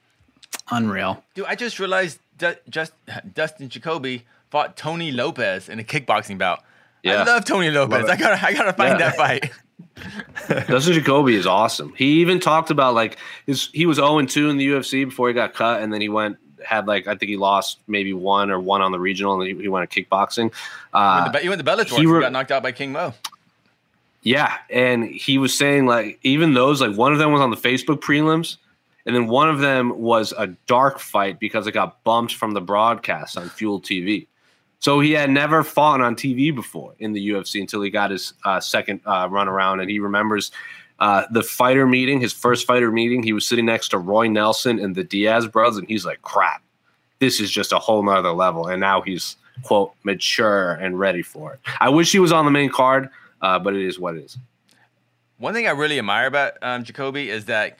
unreal. Dude, I just realized Dustin Jacoby fought Tony Lopez in a kickboxing bout. Yeah. I love Tony Lopez. I gotta find that fight. Dustin Jacoby is awesome. He even talked about like he was 0-2 in the UFC before he got cut, and then he had I think he lost maybe one on the regional, and then he went to kickboxing. He went to Bellator. He got knocked out by King Mo. Yeah, and he was saying like even those, like one of them was on the Facebook prelims. And then one of them was a dark fight because it got bumped from the broadcast on Fuel TV. So he had never fought on TV before in the UFC until he got his second run around. And he remembers the fighter meeting, his first fighter meeting. He was sitting next to Roy Nelson and the Diaz brothers. And he's like, crap, this is just a whole nother level. And now he's, quote, mature and ready for it. I wish he was on the main card, but it is what it is. One thing I really admire about Jacoby is that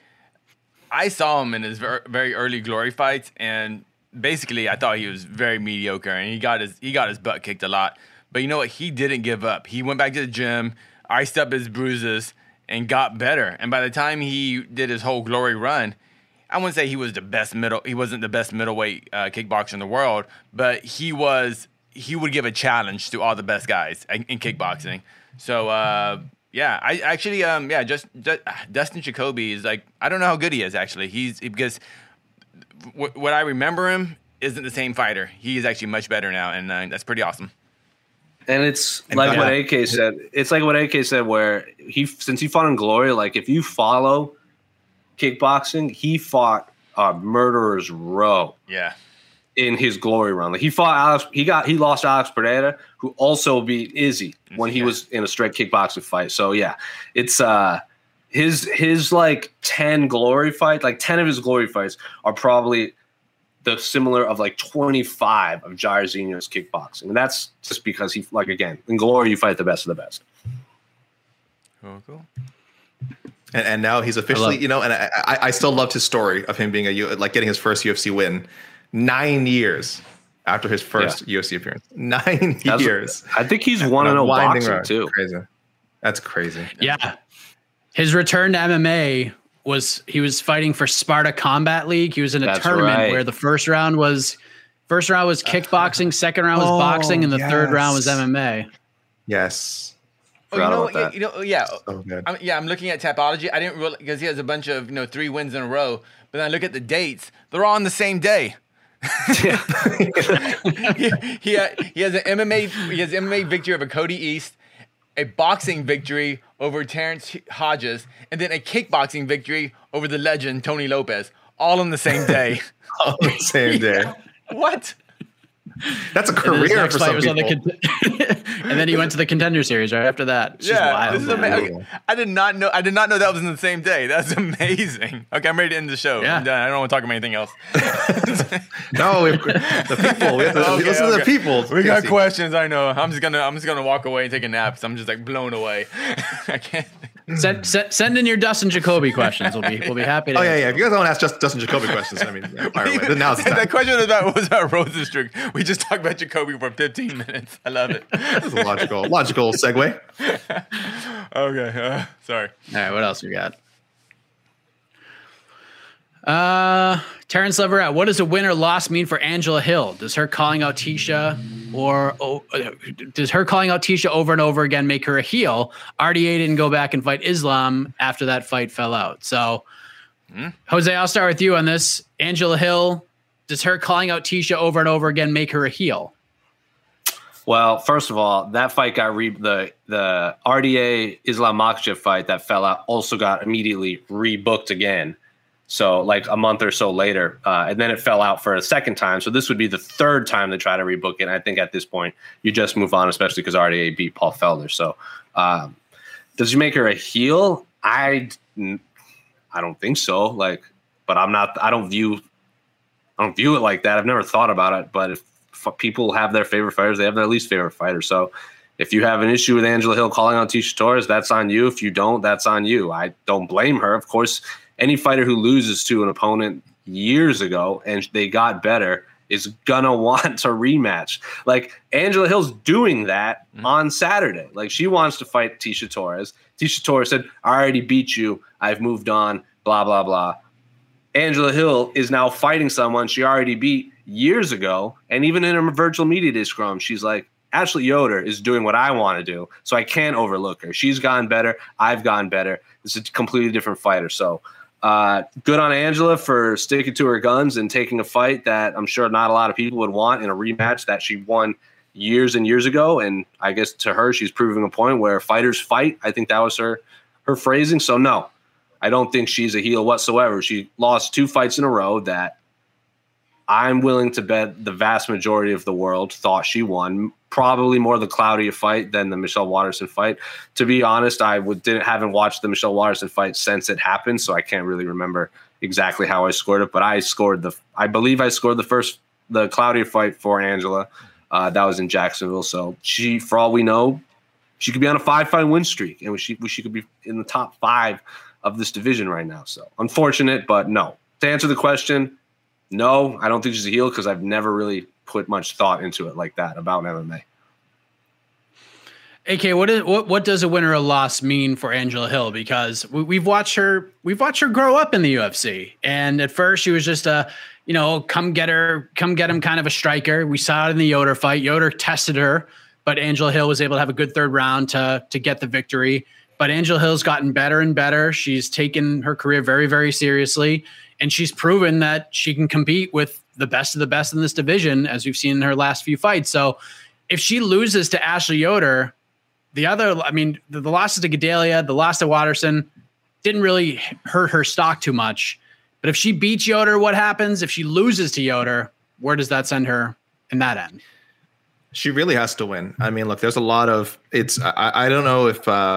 I saw him in his very, very early Glory fights, and basically I thought he was very mediocre, and he got his butt kicked a lot. But you know what? He didn't give up. He went back to the gym, iced up his bruises, and got better. And by the time he did his whole Glory run, I wouldn't say he was the best he wasn't the best middleweight kickboxer in the world, but he would give a challenge to all the best guys in kickboxing. So yeah, I actually, just Dustin Jacoby is like, I don't know how good he is actually. Because what I remember him isn't the same fighter. He is actually much better now, and that's pretty awesome. And it's like what AK said. It's like what AK said, where since he fought in Glory, like if you follow kickboxing, he fought murderer's row. Yeah. In his Glory run, like he lost Alex Pereira, who also beat Izzy when he was in a straight kickboxing fight. So yeah, it's his like 10 Glory fights, like 10 of his Glory fights are probably the similar of like 25 of Jairzinho's kickboxing. And that's just because he, like, again, in glory, you fight the best of the best. Cool. And now he's officially, you know, and I still loved his story of him being getting his first UFC win 9 years after his first UFC appearance. 9 years. I think he's 1-0 boxing too. Crazy. That's crazy. Yeah. His return to MMA he was fighting for Sparta Combat League. He was in a tournament where the first round was kickboxing, second round was boxing, and the third round was MMA. Yes. Oh, I'm looking at Tapology. I didn't realize because he has a bunch of 3 wins in a row. But then I look at the dates; they're all on the same day. he has an MMA victory over Cody East, a boxing victory over Terrence Hodges, and then a kickboxing victory over the legend Tony Lopez, all on the same day. All on the same day. What? That's a career for some people. And then he went to the Contender Series right after that. It's just wild. This is amazing. I did not know that was in the same day. That's amazing. Okay, I'm ready to end the show. Yeah. I'm done. I don't want to talk about anything else. No, the people. We have to listen to the people. We got questions. I know. I'm just gonna walk away and take a nap because I'm just like blown away. I can't. Send in your Dustin Jacoby questions. We'll be happy to. Oh yeah. If you guys want to ask just Dustin Jacoby questions, I mean, fire away. Now's the time. That question was about Rosenstruck. We just talked about Jacoby for 15 minutes. I love it. That's a logical segue. Okay. Sorry. All right. What else we got? Terrence Leverett, what does a win or loss mean for Angela Hill? Does her calling out Tisha over and over again make her a heel? RDA didn't go back and fight Islam after that fight fell out. So, Jose, I'll start with you on this. Angela Hill, does her calling out Tisha over and over again make her a heel? Well, first of all, that fight got the RDA Islam Makhachev fight that fell out also got immediately rebooked again. So like a month or so later, and then it fell out for a second time. So this would be the third time they try to rebook it. And I think at this point, you just move on, especially because RDA beat Paul Felder. So does she make her a heel? I don't think so. Like, but I don't view it like that. I've never thought about it. But if people have their favorite fighters, they have their least favorite fighter. So if you have an issue with Angela Hill calling out Tisha Torres, that's on you. If you don't, that's on you. I don't blame her. Of course, any fighter who loses to an opponent years ago and they got better is gonna want to rematch. Like Angela Hill's doing that on Saturday. Like she wants to fight Tisha Torres. Tisha Torres said, I already beat you. I've moved on, blah, blah, blah. Angela Hill is now fighting someone she already beat years ago. And even in a virtual media day scrum, she's like, Ashley Yoder is doing what I want to do. So I can't overlook her. She's gotten better. I've gotten better. It's a completely different fighter. So good on Angela for sticking to her guns and taking a fight that I'm sure not a lot of people would want in a rematch that she won years and years ago. And I guess to her, she's proving a point where fighters fight. I think that was her phrasing. So no, I don't think she's a heel whatsoever. She lost 2 fights in a row that I'm willing to bet the vast majority of the world thought she won. Probably more the Claudia fight than the Michelle Waterson fight. To be honest, I haven't watched the Michelle Waterson fight since it happened, so I can't really remember exactly how I scored it. But I believe I scored the Claudia fight for Angela. That was in Jacksonville. So she, for all we know, she could be on a 5-fight win streak, and she could be in the top 5 of this division right now. So unfortunate, but no. To answer the question, no, I don't think she's a heel because I've never really put much thought into it like that about MMA. AK, what does a win or a loss mean for Angela Hill? Because we've watched her grow up in the UFC, and at first she was just a come get him kind of a striker. We saw it in the Yoder fight. Yoder tested her, but Angela Hill was able to have a good third round to get the victory. But Angela Hill's gotten better and better. She's taken her career very, very seriously, and she's proven that she can compete with the best of the best in this division, as we've seen in her last few fights. So if she loses to Ashley Yoder, the losses to Gedalia, the loss to Waterson didn't really hurt her stock too much. But if she beats Yoder, what happens? If she loses to Yoder, where does that send her in that end? She really has to win. I mean, look, there's a lot of I don't know if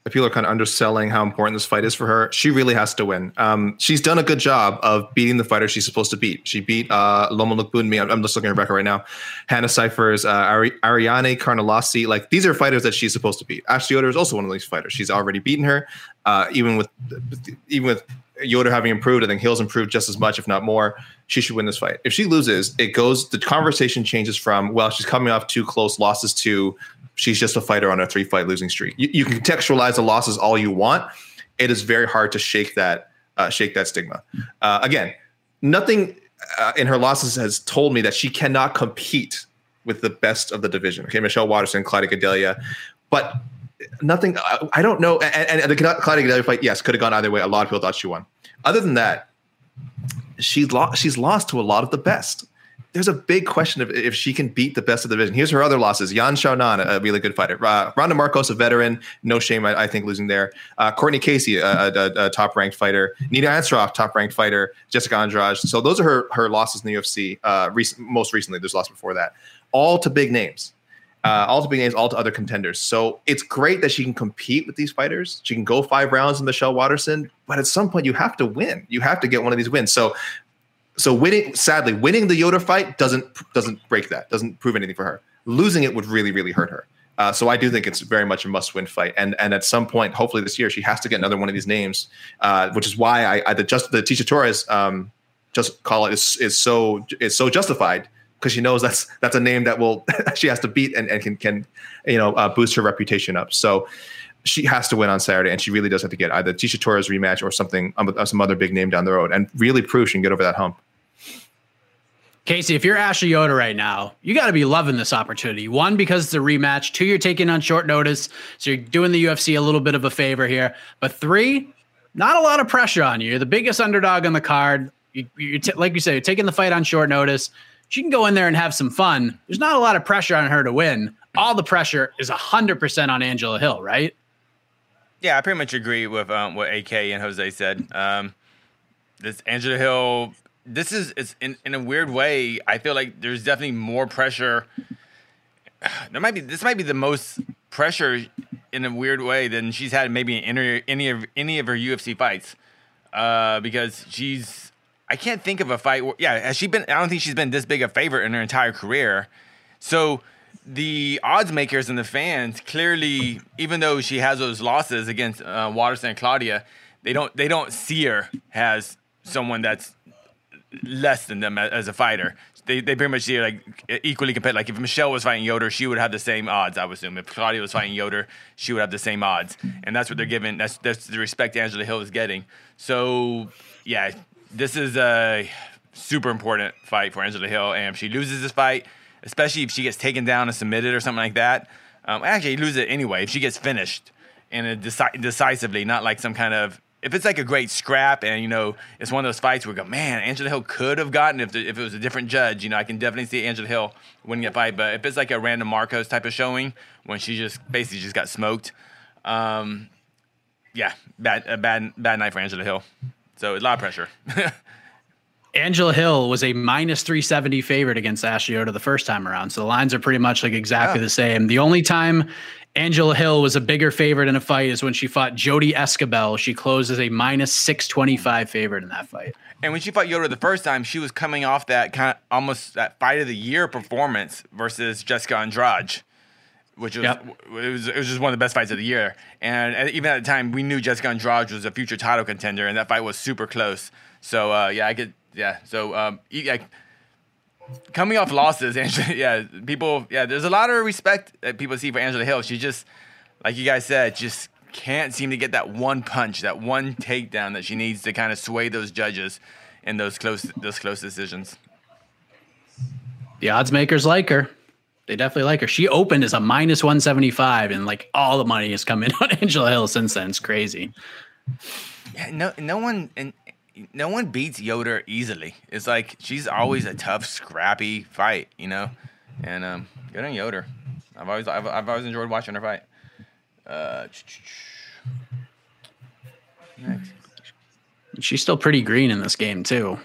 people are kind of underselling how important this fight is for her. She really has to win. She's done a good job of beating the fighter she's supposed to beat. She beat Loma Lookboonmee. I'm just looking at her record right now. Hannah Cyphers, Ariane Carnelossi. Like, these are fighters that she's supposed to beat. Ashley Yoder is also one of these fighters. She's already beaten her. Even with Yoder having improved, I think Hill's improved just as much, if not more. She should win this fight. If she loses, the conversation changes from, well, she's coming off 2 close losses to she's just a fighter on a 3-fight losing streak. You can contextualize the losses all you want. It is very hard to shake that stigma. Again, nothing in her losses has told me that she cannot compete with the best of the division. Okay, Michelle Waterson, Claudia Gadelha, but nothing. I don't know. And the Claudia Gadelha fight, yes, could have gone either way. A lot of people thought she won. Other than that, she's lost to a lot of the best. There's a big question of if she can beat the best of the division. Here's her other losses. Yan Xiaonan, a really good fighter. Ronda Marcos, a veteran. No shame, I think, losing there. Courtney Casey, a top-ranked fighter. Nina Ansaroff, top-ranked fighter. Jessica Andrade. So those are her losses in the UFC. Most recently, there's loss before that. All to big names. All to other contenders. So it's great that she can compete with these fighters. She can go 5 rounds with Michelle Waterson. But at some point, you have to win. You have to get one of these wins. So winning the Yoder fight doesn't break that, doesn't prove anything for her. Losing it would really, really hurt her. So I do think it's very much a must-win fight. And at some point, hopefully this year, she has to get another one of these names, which is why the Tecia Torres just call it is so justified, because she knows that's a name that will she has to beat and can boost her reputation up. So she has to win on Saturday, and she really does have to get either Tecia Torres rematch or some other big name down the road, and really prove she can get over that hump. Casey, if you're Ashley Yoder right now, you got to be loving this opportunity. 1, because it's a rematch. 2, you're taking on short notice, so you're doing the UFC a little bit of a favor here. But 3, not a lot of pressure on you. You're the biggest underdog on the card. Like you said, you're taking the fight on short notice. She can go in there and have some fun. There's not a lot of pressure on her to win. All the pressure is 100% on Angela Hill, right? Yeah, I pretty much agree with what AK and Jose said. This Angela Hill, it's in a weird way. I feel like there's definitely more pressure. This might be the most pressure in a weird way than she's had maybe in any of her UFC fights, because I can't think of a fight. Has she been? I don't think she's been this big a favorite in her entire career. So the odds makers and the fans clearly, even though she has those losses against Waterson and Claudia, they don't see her as someone that's less than them as a fighter. They pretty much see her like equally competitive. Like if Michelle was fighting Yoder, she would have the same odds, I would assume. If Claudia was fighting Yoder, she would have the same odds. And that's what they're giving. That's the respect Angela Hill is getting. So yeah, this is a super important fight for Angela Hill. And if she loses this fight, especially if she gets taken down and submitted or something like that, actually lose it anyway. If she gets finished and decisively, not like some kind of, if it's like a great scrap and, it's one of those fights where we go, man, Angela Hill could have gotten if it was a different judge. I can definitely see Angela Hill winning a fight. But if it's like a random Marcos type of showing when she just basically just got smoked, bad night for Angela Hill. So a lot of pressure. Angela Hill was a minus 370 favorite against Ashley Yoder the first time around. So the lines are pretty much like exactly the same. The only time Angela Hill was a bigger favorite in a fight is when she fought Jodie Escobel. She closed as a minus 625 favorite in that fight. And when she fought Yoder the first time, she was coming off that kind of almost that fight of the year performance versus Jessica Andrade, which was it was just one of the best fights of the year. And even at the time, we knew Jessica Andrade was a future title contender, and that fight was super close. So coming off losses, Angela, there's a lot of respect that people see for Angela Hill. She just, like you guys said, just can't seem to get that one punch, that one takedown that she needs to kind of sway those judges in those close decisions. The odds makers like her. They definitely like her. She opened as a minus 175, and like all the money has come in on Angela Hill since then. It's crazy. Yeah, no one beats Yoder easily. It's like she's always a tough, scrappy fight, And good on Yoder. I've always enjoyed watching her fight. Next. She's still pretty green in this game too.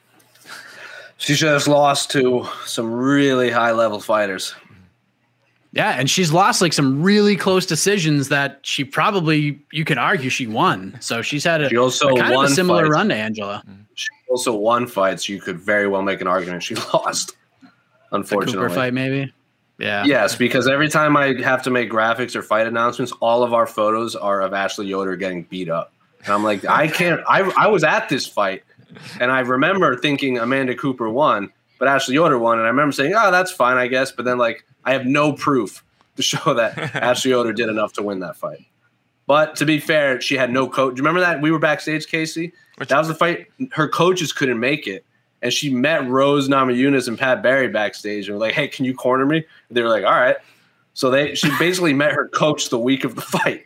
She just lost to some really high level fighters. Yeah, and she's lost like some really close decisions that she probably, you could argue she won. So she's had a, She also kind of won a similar fights. run to Angela. She also won fights. You could very well make an argument she lost. The Unfortunately, Cooper fight, maybe. Yeah. Yes, because every time I have to make graphics or fight announcements, all of our photos are of Ashley Yoder getting beat up. And I'm like, I can't. I was at this fight, and I remember thinking Amanda Cooper won, but Ashley Yoder won, and I remember saying, "Oh, that's fine, I guess." But then, like, I have no proof to show that Ashley Yoder did enough to win that fight. But to be fair, she had no coach. Do you remember that? We were backstage, Casey. That was the fight. Her coaches couldn't make it. And she met Rose Namajunas and Pat Barry backstage and were like, hey, can you corner me? And they were like, all right. So she basically met her coach the week of the fight.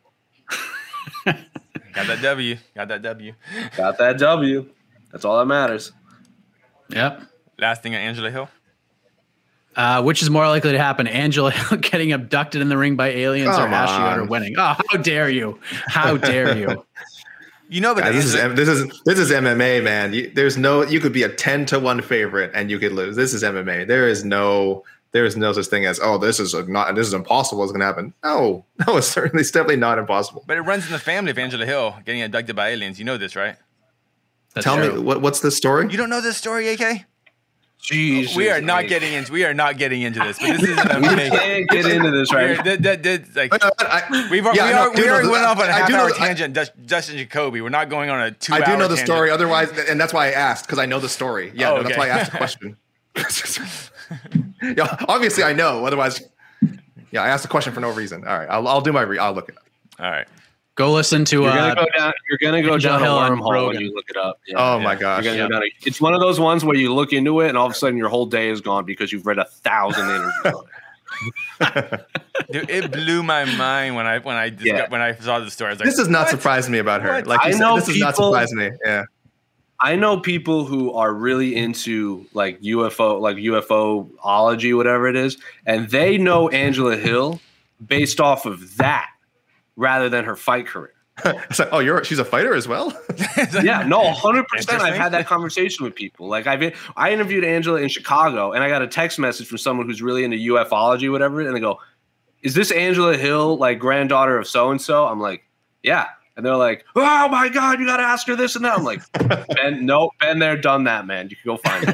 Got that W. Got that W. Got that W. That's all that matters. Yep. Last thing on Angela Hill. Which is more likely to happen? Angela Hill getting abducted in the ring by aliens or Come Ashley Yoder on. winning? Oh, how dare you? How dare you? You know, but Guys, this is MMA, man. You could be a 10-1 favorite and you could lose. This is MMA. There is no such thing as, oh, this is impossible. It's going to happen. No, it's definitely not impossible. But it runs in the family of Angela Hill getting abducted by aliens. You know this, right? That's Tell true. me what's the story? You don't know this story, AK? Jeez. We are not getting into this. But this is an We amazing. can't get into this right now. We already went off on a half-hour tangent. Justin Jacoby. We're not going on a 2-hour. I do know the tangent. story. Otherwise, and that's why I asked, because I know the story. Yeah, Oh, that's okay. why I asked the question. Yeah, obviously I know. Otherwise, yeah, I asked the question for no reason. All right, I'll do I'll look it up. All right. Go listen to You're gonna go Angela down a Hill on wormhole when Rogan. you look it up. Yeah. Oh my gosh. You're gonna go down it's one of those ones where you look into it and all of a sudden your whole day is gone because you've read 1,000 interviews on it. Dude, it blew my mind when I saw the story. I was like, This does not what? surprise me about her. What? Like you I said, know this does not people- surprise me. Yeah. I know people who are really into like UFOology, whatever it is, and they know Angela Hill based off of that rather than her fight career. It's like, oh, she's a fighter as well? Yeah, no, 100%. I've Interesting. had that conversation with people. Like I interviewed Angela in Chicago, and I got a text message from someone who's really into ufology, whatever, and they go, "Is this Angela Hill, like granddaughter of so and so?" I'm like, "Yeah," and they're like, "Oh my god, you got to ask her this and that." I'm like, "Been there, done that, man. You can go find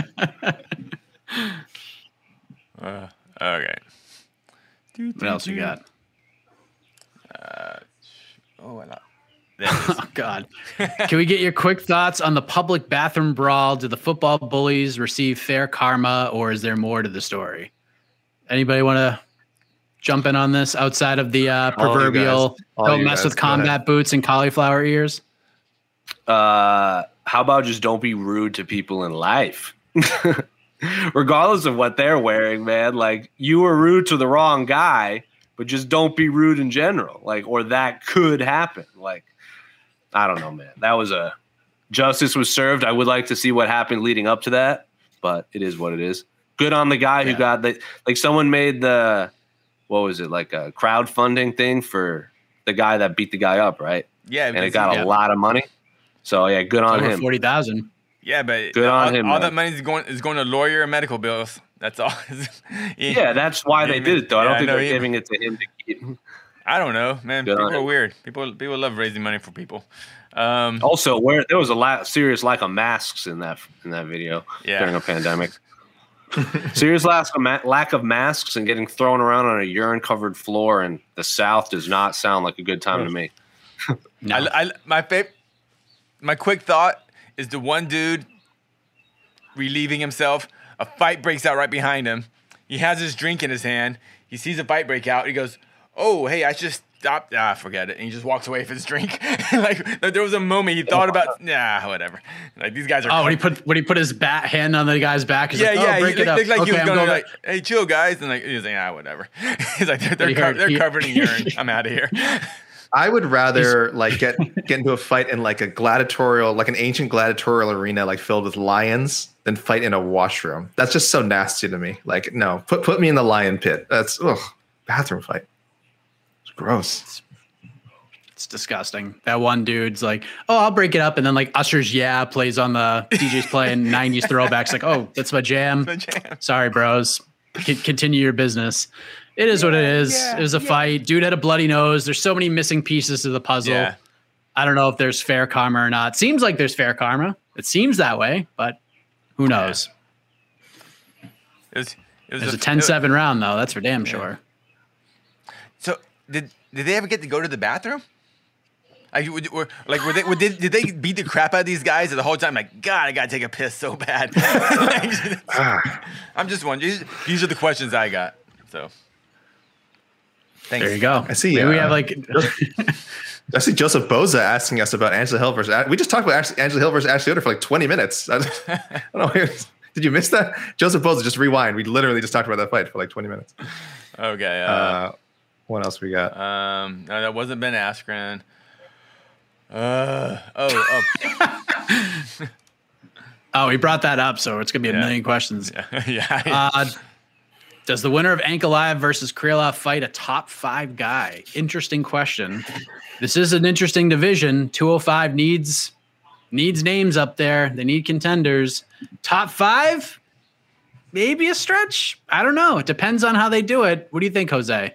it." Okay. What else you got? Oh, I like. There it is. Oh, God. Can we get your quick thoughts on the public bathroom brawl? Do the football bullies receive fair karma, or is there more to the story? Anybody want to jump in on this outside of the proverbial don't mess with combat boots and cauliflower ears? How about just don't be rude to people in life? Regardless of what they're wearing, man. Like, you were rude to the wrong guy, but just don't be rude in general. Like, or that could happen. Like, I don't know, man. That was justice was served. I would like to see what happened leading up to that, but it is what it is. Good on the guy who got the, like, someone made what was it? Like a crowdfunding thing for the guy that beat the guy up, right? Yeah, And it got a lot of money. So yeah, good on Over him. 40,000. Yeah, but Good on him, all man. that money is going to lawyer and medical bills. That's all. Yeah, that's why they did it, though. I don't think they're he- giving it to him to keep. I don't know, man. Good on People are him. weird. People love raising money for people. Also, there was a serious lack of masks in that video during a pandemic. Serious lack of masks and getting thrown around on a urine-covered floor in the South does not sound like a good time to me. No. My quick thought is the one dude relieving himself. A fight breaks out right behind him. He has his drink in his hand. He sees a fight break out. He goes, "Oh, hey, I just stopped." Forget it. And he just walks away with his drink. Like, there was a moment he thought about, whatever. Like, these guys are. Oh, when he put his hand on the guy's back, he's like, Yeah. oh, break He it up. looked like he was I'm going going like, "Hey, chill, guys," and like he was like, whatever. He's like, they're covered in urine. I'm out of here. I would rather like get into a fight in like a gladiatorial, like an ancient gladiatorial arena, like filled with lions, than fight in a washroom. That's just so nasty to me. Like, no, put me in the lion pit. That's bathroom fight. It's gross. It's disgusting. That one dude's like, oh, I'll break it up. And then like Usher's Yeah plays on the DJ's playing 90s throwbacks. Like, oh, that's my jam. My jam. Sorry, bros. Continue your business. It is what it is. It was a fight. Dude had a bloody nose. There's so many missing pieces to the puzzle. Yeah. I don't know if there's fair karma or not. Seems like there's fair karma. It seems that way, but who knows? It was There's a 10-7 round, though. That's for damn sure. So did they ever get to go to the bathroom? Did they beat the crap out of these guys the whole time? Like, God, I gotta take a piss so bad. I'm just wondering. These are the questions I got. So, thanks. There you go. I see. We have like. I see Joseph Boza asking us about Angela Hill versus. We just talked about Angela Hill versus Ashley Yoder for like 20 minutes. I don't know. Did you miss that? Joseph Boza, just rewind. We literally just talked about that fight for like 20 minutes. Okay. What else we got? No, that wasn't Ben Askren. Oh, he brought that up, so it's gonna be a million questions. Yeah. Does the winner of Ankalaev versus Krylov fight a top 5 guy? Interesting question. This is an interesting division. 205 needs names up there. They need contenders. Top 5? Maybe a stretch. I don't know. It depends on how they do it. What do you think, Jose?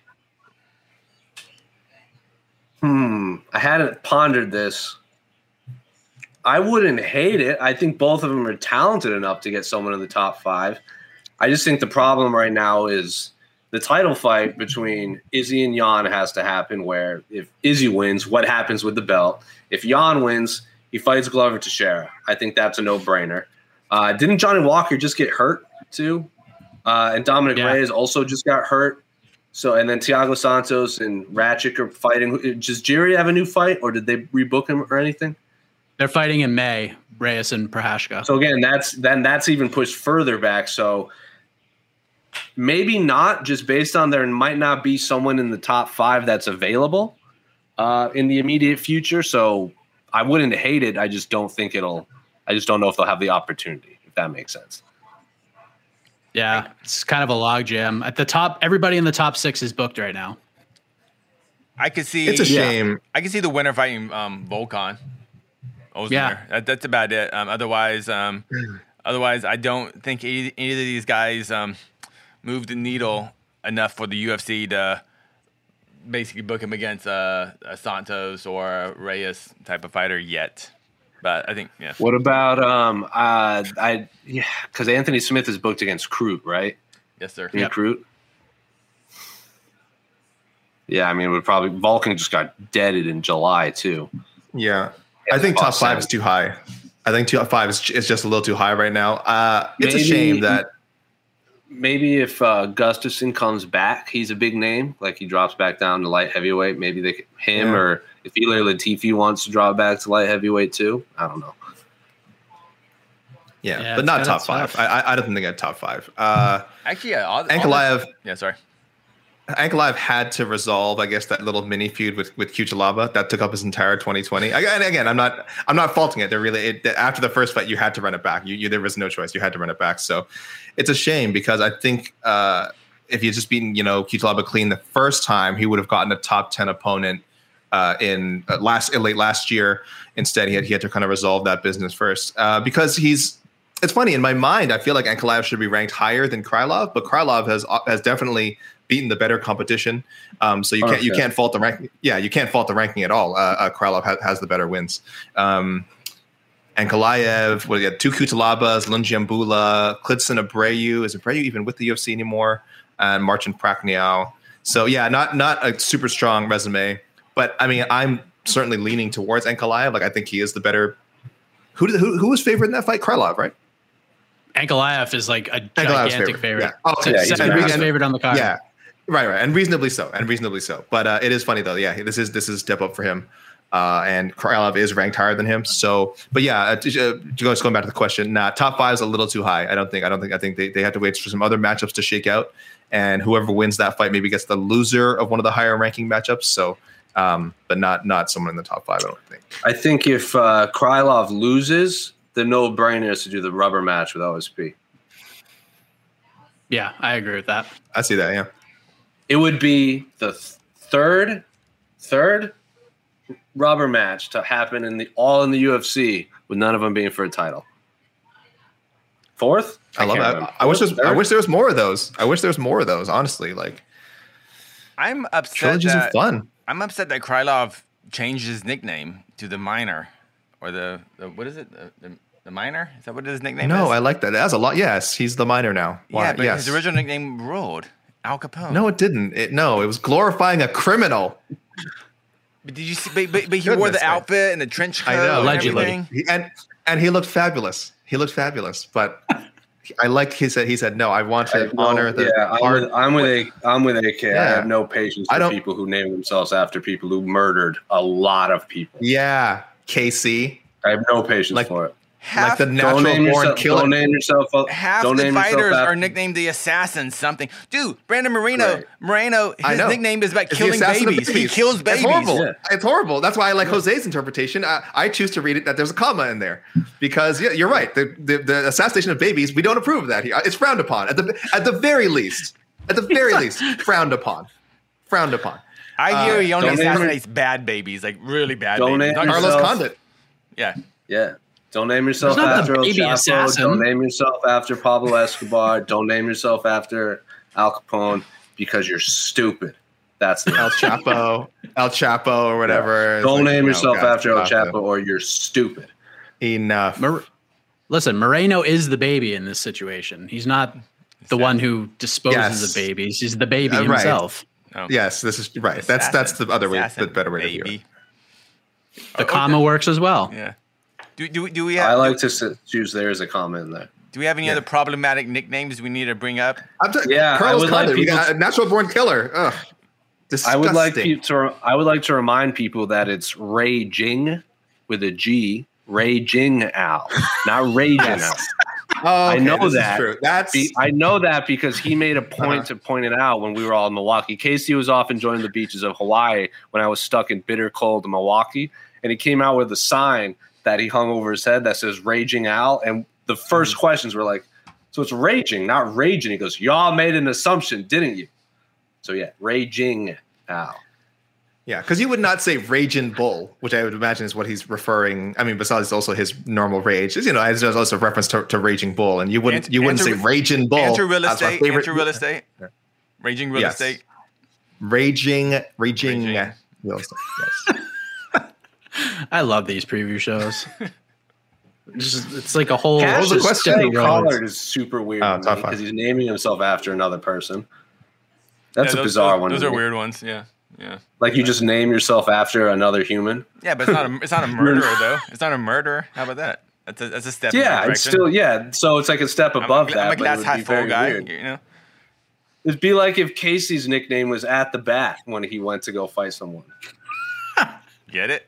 I hadn't pondered this. I wouldn't hate it. I think both of them are talented enough to get someone in the top 5. I just think the problem right now is the title fight between Izzy and Jan has to happen, where if Izzy wins, what happens with the belt? If Jan wins, he fights Glover Teixeira. I think that's a no-brainer. Didn't Johnny Walker just get hurt too? And Dominic Reyes also just got hurt. So, and then Thiago Santos and Ratchik are fighting. Does Jiri have a new fight, or did they rebook him or anything? They're fighting in May, Reyes and Prohashka. So again, that's even pushed further back. So maybe not, just based on there might not be someone in the top 5 that's available in the immediate future. So I wouldn't hate it. I just don't think I just don't know if they'll have the opportunity, if that makes sense. Yeah, it's kind of a logjam. At the top, everybody in the top 6 is booked right now. I could see. It's a shame. I can see the winner fighting Volkan. Osner. Yeah. That's about it. Otherwise, I don't think either of these guys moved the needle enough for the UFC to basically book him against a Santos or a Reyes type of fighter yet. But I think, yeah. What about because Anthony Smith is booked against Crute, right? Yes, sir. Yeah, Crute. Yeah, I mean, Volkan just got deaded in July too. Yeah, I think top 5 is too high. I think top 5 is just a little too high right now. It's a shame that maybe if Gustafsson comes back, he's a big name. Like he drops back down to light heavyweight. Maybe or if Ilir Latifi wants to drop back to light heavyweight too. I don't know. Yeah, but not top 5. I don't think at top 5. Actually, yeah. Ankalaev. Yeah, sorry. Ankalaev had to resolve, I guess, that little mini feud with Kuchelaba that took up his entire 2020. And again, I'm not faulting it. They're really after the first fight, you had to run it back. There was no choice. You had to run it back. So it's a shame because I think if you just beaten Kuchelaba clean the first time, he would have gotten a top 10 opponent in late last year. Instead, he had to kind of resolve that business first because It's funny in my mind. I feel like Ankalaev should be ranked higher than Krylov, but Krylov has definitely beaten the better competition. So you can't fault the ranking. Yeah, you can't fault the ranking at all. Krylov has the better wins. Ankalaev, we got 2 Kuchelabas, Lungiambula, Klidson Abreu. Is Abreu even with the UFC anymore? And Marcin Prachnio. So yeah, not a super strong resume, but I mean, I'm certainly leaning towards Ankalaev. Like I think he is the better. Who was favored in that fight? Krylov, right? Ankalaev is like a gigantic favorite. Yeah. Oh, yeah, he's favorite on the card. Yeah, right, and reasonably so. But it is funny though. Yeah, this is a step up for him, and Krylov is ranked higher than him. So, but yeah, just going back to the question, top 5 is a little too high. I think they have to wait for some other matchups to shake out, and whoever wins that fight maybe gets the loser of one of the higher ranking matchups. So, but not someone in the top 5. I don't think. I think if Krylov loses, the no-brainer is to do the rubber match with OSP. Yeah, I agree with that. I see that, yeah. It would be the third rubber match to happen in the UFC with none of them being for a title. 4th? I love that. I wish there was more of those. Honestly, like I'm upset Trilogies are fun. I'm upset that Krylov changed his nickname to the Miner, or the what is it? The Miner? Is that what his nickname is? No, I like that. That's a lot. Yes, he's the Miner now. Why? Yeah, but yes. his original nickname ruled. Al Capone. No, it didn't. It was glorifying a criminal. But did you see? But he wore the outfit and the trench coat. I know. Allegedly. And he looked fabulous. He looked fabulous. But I like he said no. I want to honor the. Yeah, I'm with AK. Yeah. I have no patience for people who name themselves after people who murdered a lot of people. Yeah, KC. I have no patience for it. Like the natural born killer. Don't name yourself. Half the fighters are nicknamed the assassin something. Dude, Brandon Moreno. His nickname is about killing babies. He kills babies. It's horrible. Yeah. It's horrible. That's why I like Jose's interpretation. I choose to read it that there's a comma in there because you're right. The assassination of babies, we don't approve of that. It's frowned upon at the very least. At the very least, frowned upon. Frowned upon. I hear he only assassinates bad babies, like really bad babies. Carlos Condit. Yeah. Yeah. Don't name yourself after El Chapo. Assassin. Don't name yourself after Pablo Escobar. Don't name yourself after Al Capone because you're stupid. That's El Chapo or whatever. Yeah. Don't name yourself after El Chapo or you're stupid. Enough. Listen, Moreno is the baby in this situation. He's not the one who disposes of babies. He's the baby himself. Oh. Yes, this is right. That's the other way, the better way to do it. The comma works as well. Yeah. Do we have? I like to choose there as a comment in there. Do we have any other problematic nicknames we need to bring up? Carlos Condit, we got a natural born killer. Ugh, disgusting. I would like to remind people that it's Raging with a G, Raging Al, not Raging Al. Oh, okay, I know that. True. I know that because he made a point to point it out when we were all in Milwaukee. Casey was off enjoying the beaches of Hawaii when I was stuck in bitter cold Milwaukee, and he came out with a sign that he hung over his head that says Raging Al. And the first questions were like, so it's raging, not raging. He goes, y'all made an assumption, didn't you? So yeah, Raging Al. Yeah, because you would not say Raging Bull, which I would imagine is what he's referring. I mean, besides also his normal rage, there's also a reference to Raging Bull, and you wouldn't say Raging Bull. Enter real estate. Raging real estate. Raging real estate. Yes. I love these preview shows. It's like a whole. Cassius Collard is super weird because he's naming himself after another person. That's a bizarre one. Those are weird ones. Yeah. Like you just name yourself after another human. Yeah, but it's not a murderer though. It's not a murderer. How about that? That's a step. Yeah, it's still So it's like a step above that. I'm a glass half full guy. Weird. It'd be like if Casey's nickname was At the Bat when he went to go fight someone. Get it?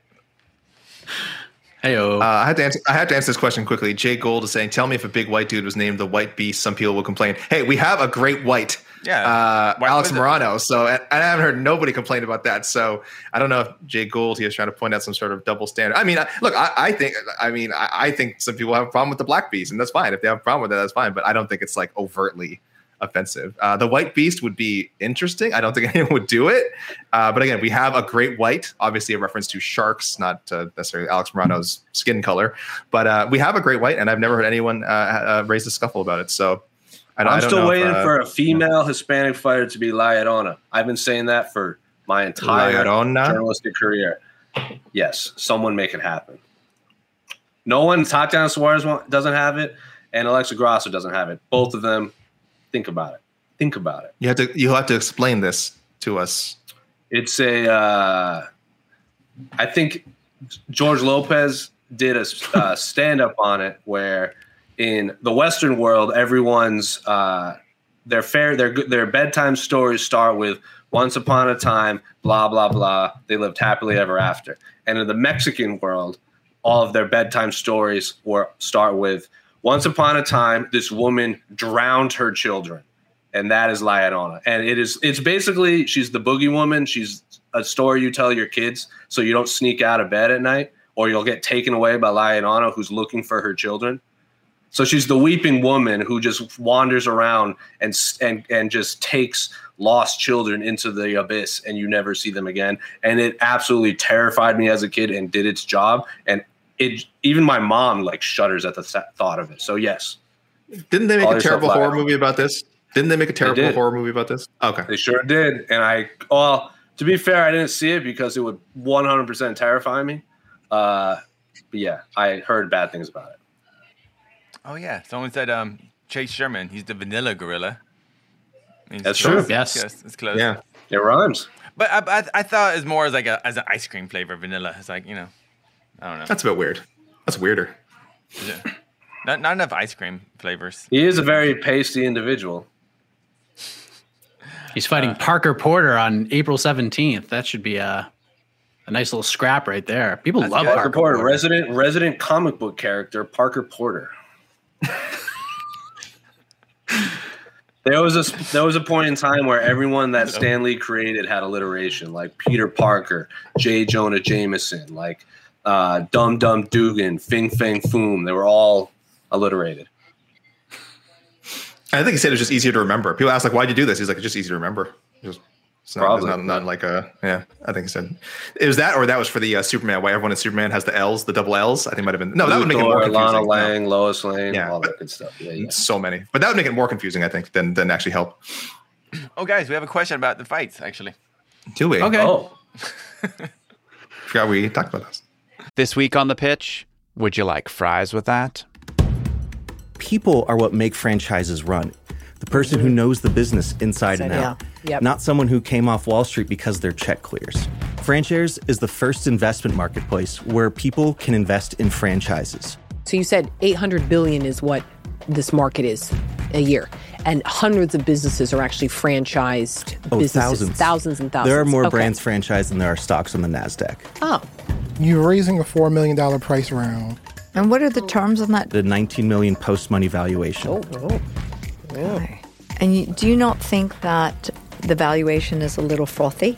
Heyo. I had to answer this question quickly. Jay Gold is saying, "Tell me if a big white dude was named the White Beast. Some people will complain. Hey, we have a great white, Alex Morano. So and I haven't heard nobody complain about that. So I don't know if Jay Gold he was trying to point out some sort of double standard. I mean, I think some people have a problem with the Black Beast, and that's fine. If they have a problem with that, that's fine. But I don't think it's like overtly offensive. The White Beast would be interesting. I don't think anyone would do it. But again, we have a great white, obviously a reference to sharks, not necessarily Alex Morano's skin color. But we have a great white, and I've never heard anyone raise a scuffle about it. So I'm still waiting for a female Hispanic fighter to be La Llorona. I've been saying that for my entire journalistic career. Yes, someone make it happen. No one, Tatiana Suarez doesn't have it, and Alexa Grasso doesn't have it. Both of them. Think about it. You have to explain this to us. It's I think George Lopez did a stand-up on it where in the Western world, everyone's their bedtime stories start with once upon a time, blah, blah, blah. They lived happily ever after. And in the Mexican world, all of their bedtime stories start with once upon a time, this woman drowned her children, and that is La Llorona. And it's basically she's the boogie woman. She's a story you tell your kids so you don't sneak out of bed at night, or you'll get taken away by La Llorona, who's looking for her children. So she's the weeping woman who just wanders around and just takes lost children into the abyss, and you never see them again. And it absolutely terrified me as a kid and did its job. And even my mom like shudders at the thought of it. So yes. Didn't they make a terrible horror movie about this? Didn't they make a terrible horror movie about this? Okay. They sure did. And to be fair, I didn't see it because it would 100% terrify me. But yeah, I heard bad things about it. Oh, yeah. Someone said Chase Sherman. He's the vanilla gorilla. That's true. Yes. It's close. Yeah. It rhymes. But I thought it was more as like as an ice cream flavor, vanilla. It's like, I don't know. That's a bit weird. That's weirder. Not enough ice cream flavors. He is a very pasty individual. He's fighting Parker Porter on April 17th. That should be a nice little scrap right there. People love good. Parker Porter. Resident comic book character, Parker Porter. There was a point in time where everyone that Stan Lee created had alliteration, like Peter Parker, J. Jonah Jameson, like Dum Dum Dugan, Fing Fang Foom. They were all alliterated. I think he said it was just easier to remember. People ask, like, why'd you do this? He's like, it's just easier to remember. It's not like a, yeah, I think he said it was that, or that was for the Superman, why everyone in Superman has the L's, the double L's. I think it might have been, no, that would make it more confusing. Lana Lang, Lois Lane, all that good stuff. Yeah. So many, but that would make it more confusing, I think, than actually help. Oh, guys, we have a question about the fights, actually. Do we? Okay. Oh. Forgot we talked about this. This week on The Pitch, would you like fries with that? People are what make franchises run. The person who knows the business inside and out. Yep. Not someone who came off Wall Street because their check clears. FranShares is the first investment marketplace where people can invest in franchises. So you said $800 billion is what this market is a year. And hundreds of businesses are actually franchised businesses. Thousands and thousands. There are more brands franchised than there are stocks on the NASDAQ. Oh. You're raising a $4 million price round. And what are the terms on that? The $19 million post-money valuation. Oh. Yeah. And do you not think that the valuation is a little frothy?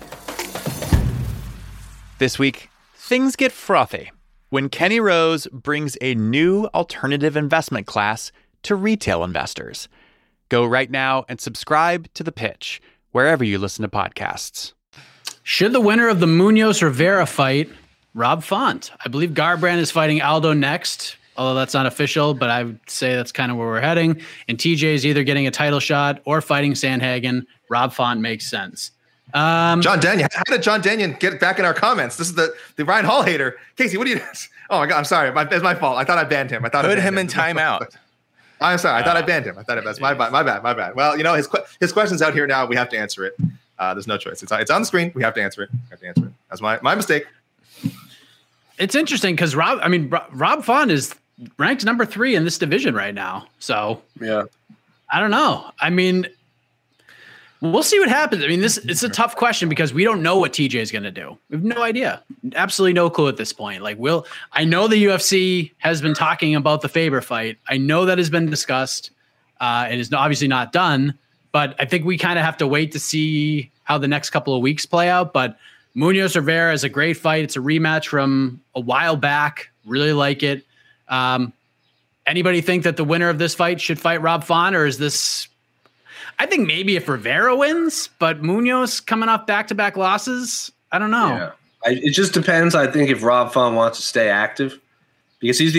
This week, things get frothy when Kenny Rose brings a new alternative investment class to retail investors. Go right now and subscribe to The Pitch, wherever you listen to podcasts. Should the winner of the Munoz Rivera fight Rob Font? I believe Garbrandt is fighting Aldo next, although that's not official, but I would say that's kind of where we're heading. And TJ is either getting a title shot or fighting Sandhagen. Rob Font makes sense. John Daniel. How did John Daniel get back in our comments? This is the Ryan Hall hater. Casey, what do you... Oh, my God. I'm sorry. It's my fault. I thought I banned him. Put him in timeout. I'm sorry. I thought I banned him. That's my bad. Well, his question's out here now. We have to answer it. There's no choice. It's on the screen. We have to answer it. That's my mistake. It's interesting because Rob Font is ranked number 3 in this division right now. So yeah, I don't know. I mean, we'll see what happens. I mean, it's a tough question because we don't know what TJ is going to do. We have no idea. Absolutely no clue at this point. I know the UFC has been talking about the Faber fight. I know that has been discussed. It is obviously not done, but I think we kind of have to wait to see how the next couple of weeks play out. But Munoz Rivera is a great fight. It's a rematch from a while back. Really like it. Anybody think that the winner of this fight should fight Rob Font, or is this... I think maybe if Rivera wins, but Munoz coming off back-to-back losses, I don't know. Yeah. It just depends. I think if Rob Font wants to stay active, because they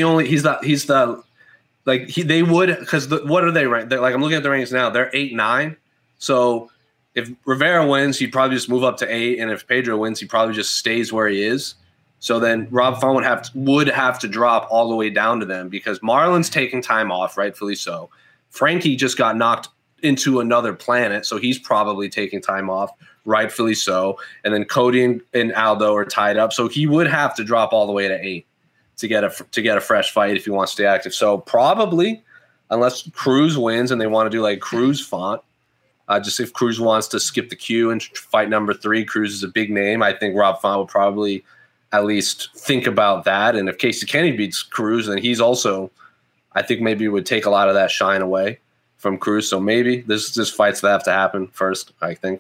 would, because what are they ranked? I'm looking at the rankings now. They're 8-9. So if Rivera wins, he'd probably just move up to 8, and if Pedro wins, he probably just stays where he is. So then Rob Font would have to drop all the way down to them because Marlon's taking time off, rightfully so. Frankie just got knocked into another planet, so he's probably taking time off, rightfully so. And then Cody and Aldo are tied up, so he would have to drop all the way to 8 to get a fresh fight if he wants to stay active. So probably, unless Cruz wins and they want to do like Cruz Font, just if Cruz wants to skip the queue and fight number 3, Cruz is a big name. I think Rob Font would probably at least think about that. And if Casey Kenny beats Cruz, then he's also, I think maybe would take a lot of that shine away from Cruz. So maybe there's just fights that have to happen first, I think.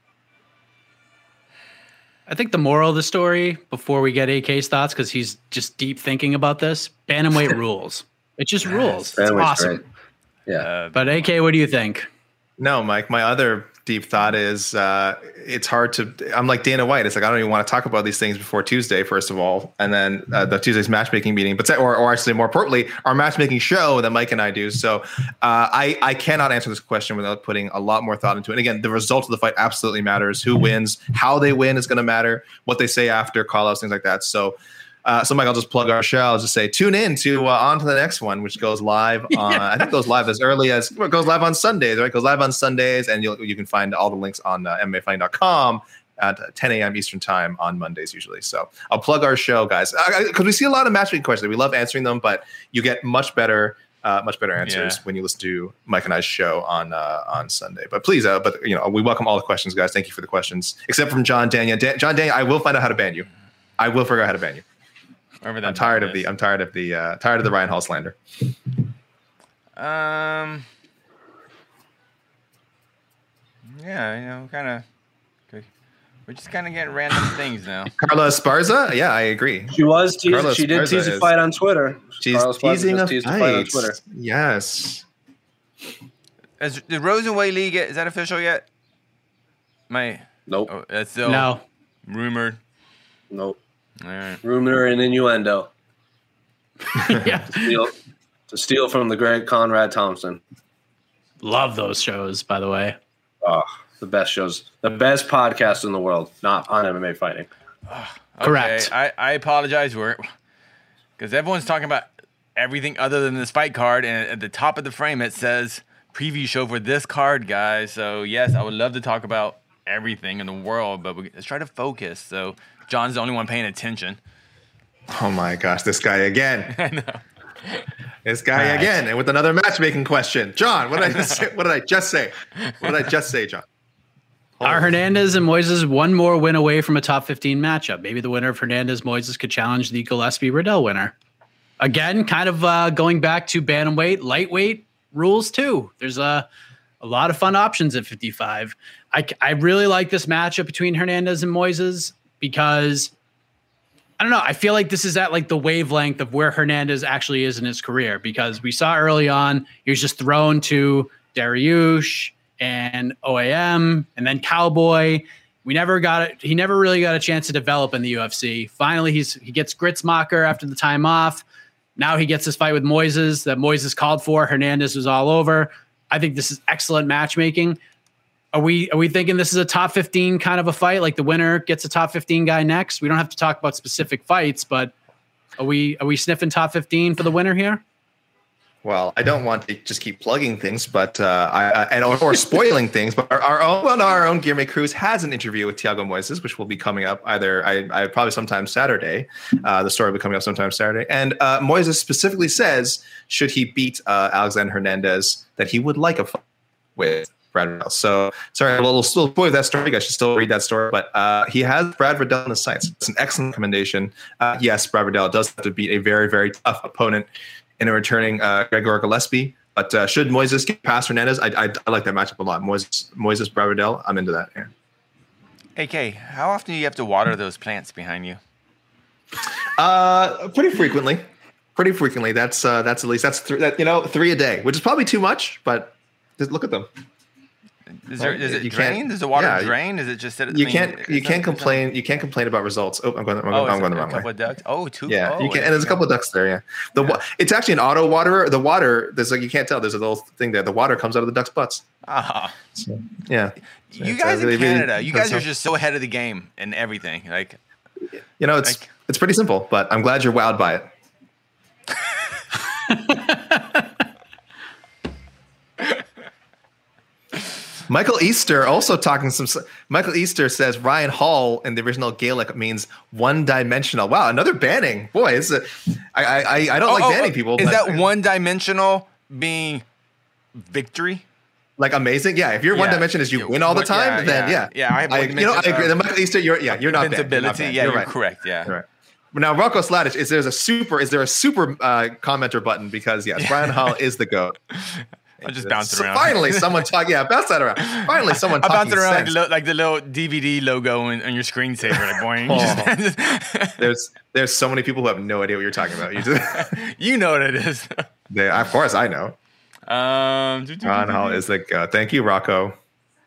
I think the moral of the story, before we get AK's thoughts, because he's just deep thinking about this, bantamweight rules. It just rules. It's awesome. Great. Yeah. But AK, what do you think? No, Mike, my other deep thought is it's hard to. I'm like Dana White. It's like I don't even want to talk about these things before Tuesday, first of all, and then the Tuesday's matchmaking meeting. But or actually, more importantly, our matchmaking show that Mike and I do. So I cannot answer this question without putting a lot more thought into it. And again, the result of the fight absolutely matters. Who wins, how they win is going to matter. What they say after call-outs, things like that. So Mike, I'll just plug our show. I'll just say tune in to On to the Next One, which goes live on I think goes live as early as it goes live on Sundays, right? It goes live on Sundays, and you can find all the links on MMAfighting.com at 10 a.m. Eastern time on Mondays usually. So I'll plug our show, guys, because we see a lot of matchmaking questions. We love answering them, but you get much better answers when you listen to Mike and I's show on Sunday. But please, we welcome all the questions, guys. Thank you for the questions, except from John Daniel. John Daniel, I will find out how to ban you. I will figure out how to ban you. I'm tired of the Ryan Hall slander. We're just kind of getting random things now. Carla Esparza, yeah, I agree. She did tease a fight on Twitter. She's teasing a fight on Twitter. Yes. Is the Rosenweight League, is that official yet? Nope. Oh, that's still rumored. Nope. All right. Rumor and innuendo. Yeah. To steal from the great Conrad Thompson. Love those shows, by the way. Oh, the best shows. The best podcast in the world, not on MMA fighting. Correct. I apologize because everyone's talking about everything other than this fight card, and at the top of the frame it says preview show for this card, guys. So yes, I would love to talk about everything in the world, but let's try to focus. So John's the only one paying attention. Oh my gosh, this guy again. I know. This guy again, and with another matchmaking question. John, what did I just say? What did I just say, John? Are Hernandez and Moises one more win away from a top 15 matchup? Maybe the winner of Hernandez-Moises could challenge the Gillespie-Riddell winner. Again, kind of going back to bantamweight, lightweight rules too. There's a lot of fun options at 55. I really like this matchup between Hernandez and Moises because I don't know. I feel like this is at like the wavelength of where Hernandez actually is in his career, because we saw early on he was just thrown to Dariush and OAM and then Cowboy. He never really got a chance to develop in the UFC. Finally, he gets Gritzmacher after the time off. Now he gets this fight with Moises that Moises called for. Hernandez was all over. I think this is excellent matchmaking. Are we thinking this is a top 15 kind of a fight? Like the winner gets a top 15 guy next? We don't have to talk about specific fights, but are we sniffing top 15 for the winner here? Well, I don't want to just keep plugging things, but or spoiling things. But our own Guilherme Cruz has an interview with Thiago Moises, which will be coming up either I probably sometime Saturday. The story will be coming up sometime Saturday, and Moises specifically says should he beat Alexander Hernandez that he would like a fight with Brad Riddell. So sorry, a little spoil that story. You guys should still read that story, but he has Brad Riddell in his sights. It's an excellent recommendation. Yes, Brad Riddell does have to beat a very, very tough opponent in a returning Gregor Gillespie. But should Moises get past Hernandez, I like that matchup a lot. Moises, Brad Riddell, I'm into that. Yeah. AK, how often do you have to water those plants behind you? Pretty frequently. That's at least 3 a day, which is probably too much, but just look at them. Does it drain? Does the water drain? Does it just sit at the You can't complain. You can't complain about results. Oh, I'm going the wrong way. Couple of ducks. Oh, two. Yeah, you can. And there's a couple of ducks there. Yeah, it's actually an auto waterer. The water, there's you can't tell. There's a little thing there. The water comes out of the ducks' butts. So, yeah. You guys in Canada, you guys are just so ahead of the game and everything. Like, it's pretty simple, but I'm glad you're wowed by it. Michael Easter also talking some. Michael Easter says Ryan Hall in the original Gaelic means one-dimensional. Wow, another banning. Boy, I don't like banning people. Is that one-dimensional being victory? Like amazing? Yeah. If your one dimension is you win all the time, then yeah. I agree. The Michael Easter, you're not banned. You're right. Correct. Yeah. You're right. Now, Rocco Sladic, is there a super commenter button? Because yes, Ryan Hall is the GOAT. I'll just bounce around. Finally, someone talk. Yeah, bounce that around. Finally, someone talking sense. I bounce around like the little DVD logo on your screensaver. Like, boing. There's so many people who have no idea what you're talking about. You know what it is. Of course, I know. Ron Hall is like, thank you, Rocco.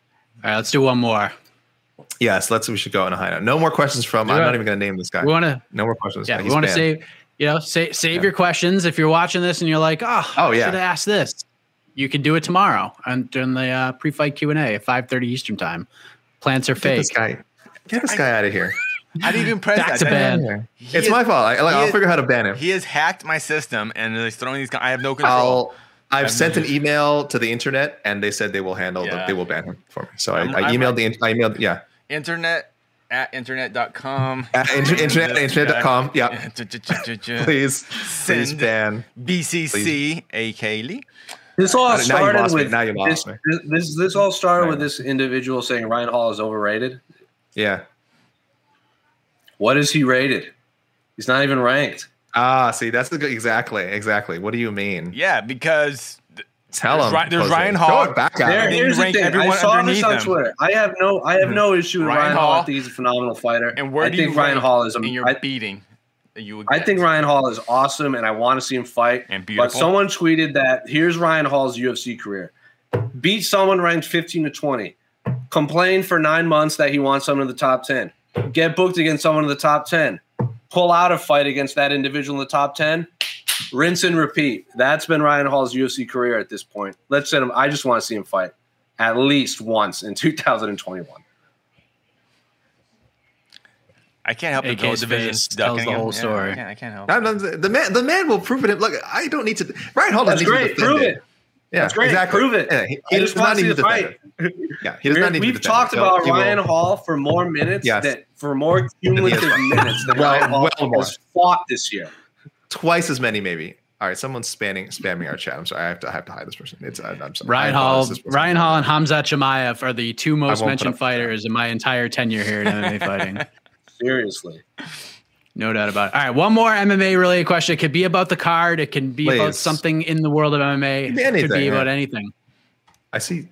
right, let's do one more. Yes, we should go on a high note. No more questions from. I'm not even going to name this guy. We want to. No more questions. Yeah, we want to save your questions. If you're watching this and you're like, I should have asked this, you can do it tomorrow and during the pre-fight Q&A at 5:30 Eastern time. Plants are fake. Get this guy out of here. I didn't even press Back to ban. It's my fault. I'll figure out how to ban him. He has hacked my system and he's throwing these. I have no control. I've sent an email to the internet and they said they will handle they will ban him for me. So I emailed yeah. Internet@internet.com. Internet.com. Yeah. Please ban BCC, A.K. Lee. This all started with now you lost me. This all started with this individual saying Ryan Hall is overrated. Yeah. What is he rated? He's not even ranked. See, that's exactly. What do you mean? Yeah, because tell him. There's Ryan Hall. Here's the thing. I saw this on Twitter. I have no issue with Ryan Hall. I think he's a phenomenal fighter. And where do you think Ryan Hall is? Beating. I think Ryan Hall is awesome, and I want to see him fight. And beautiful. But someone tweeted that here's Ryan Hall's UFC career: beat someone ranked 15 to 20, complain for 9 months that he wants someone in the top 10, get booked against someone in the top 10, pull out a fight against that individual in the top 10, rinse and repeat. That's been Ryan Hall's UFC career at this point. Let's send him. I just want to see him fight at least once in 2021. I can't help the gold division tells the whole story. I can't help. The man will prove it. Look, I don't need to. Ryan Hall doesn't need to defend prove it. Yeah, that's great. Exactly. Prove it. Yeah, he does not need to defend it. Yeah, he does not need to defend it. We've talked about Ryan Hall for more minutes, for more cumulative minutes than Ryan Hall has fought this year. Twice as many, maybe. All right, someone's spamming our chat. I'm sorry, I have to hide this person. I'm sorry. Ryan Hall and Khamzat Chimaev are the two most mentioned fighters in my entire tenure here at MMA Fighting. Seriously. No doubt about it. All right, one more MMA related question. It could be about the card. It can be about something in the world of MMA. It could be about anything. I see.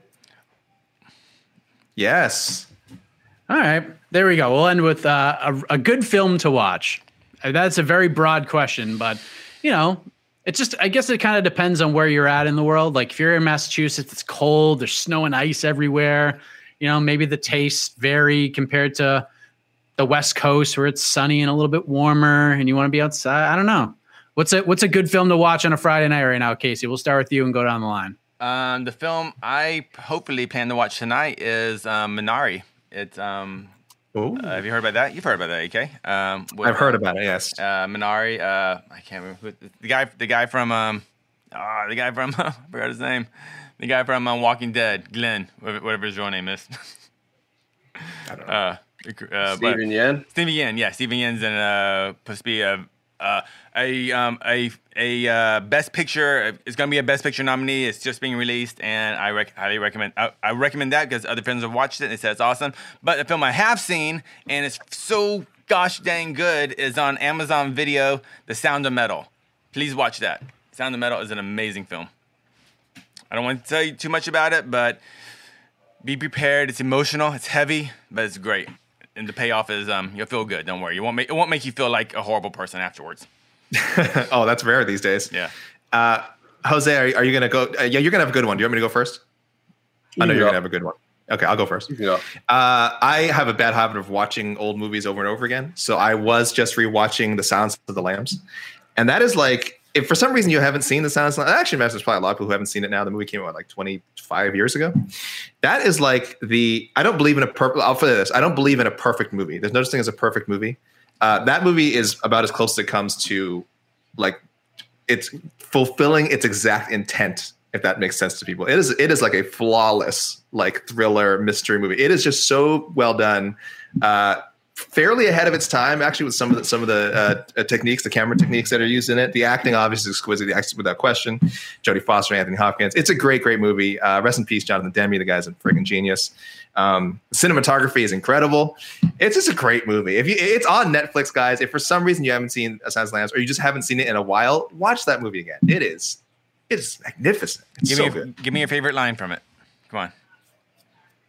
Yes. All right, there we go. We'll end with a good film to watch. That's a very broad question, but it's just, I guess it kind of depends on where you're at in the world. Like if you're in Massachusetts, it's cold. There's snow and ice everywhere. Maybe the tastes vary compared to the West Coast where it's sunny and a little bit warmer and you want to be outside. I don't know. What's a good film to watch on a Friday night right now, Casey? We'll start with you and go down the line. The film I hopefully plan to watch tonight is Minari. It's have you heard about that? You've heard about that, AK? I've heard about it. Yes. Minari. I can't remember who, the guy from I forgot his name. The guy from Walking Dead, Glenn, whatever his real name is. I don't know. Steven Yeun. Steven Yeun, yeah. Steven Yeun's supposed to be a Best Picture. It's going to be a Best Picture nominee. It's just being released, and I highly recommend. I recommend that because other friends have watched it and they said it's awesome. But the film I have seen, and it's so gosh dang good, is on Amazon Video. The Sound of Metal. Please watch that. Sound of Metal is an amazing film. I don't want to tell you too much about it, but be prepared. It's emotional. It's heavy, but it's great. And the payoff is you'll feel good. Don't worry. It won't make you feel like a horrible person afterwards. Oh, that's rare these days. Yeah. Jose, are you going to go? Yeah, you're going to have a good one. Do you want me to go first? I know you're going to have a good one. Okay, I'll go first. Yeah. I have a bad habit of watching old movies over and over again. So I was just rewatching The Silence of the Lambs. And that is like, if for some reason you haven't seen The Silence of the Lambs, actually, there's probably a lot of people who haven't seen it now. The movie came out like 25 years ago. That is like I don't believe in I'll put it this. I don't believe in a perfect movie. There's no such thing as a perfect movie. That movie is about as close as it comes to like it's fulfilling its exact intent, if that makes sense to people. It is like a flawless like thriller mystery movie. It is just so well done. Fairly ahead of its time, actually, with some of the techniques, the camera techniques that are used in it. The acting, obviously, is exquisite, without question. Jodie Foster, Anthony Hopkins. It's a great, great movie. Rest in peace, Jonathan Demme. The guy's a freaking genius. Cinematography is incredible. It's just a great movie. It's on Netflix, guys. If for some reason you haven't seen A Silence of the Lambs or you just haven't seen it in a while, watch that movie again. It is magnificent. It's so good. Give me your favorite line from it. Come on.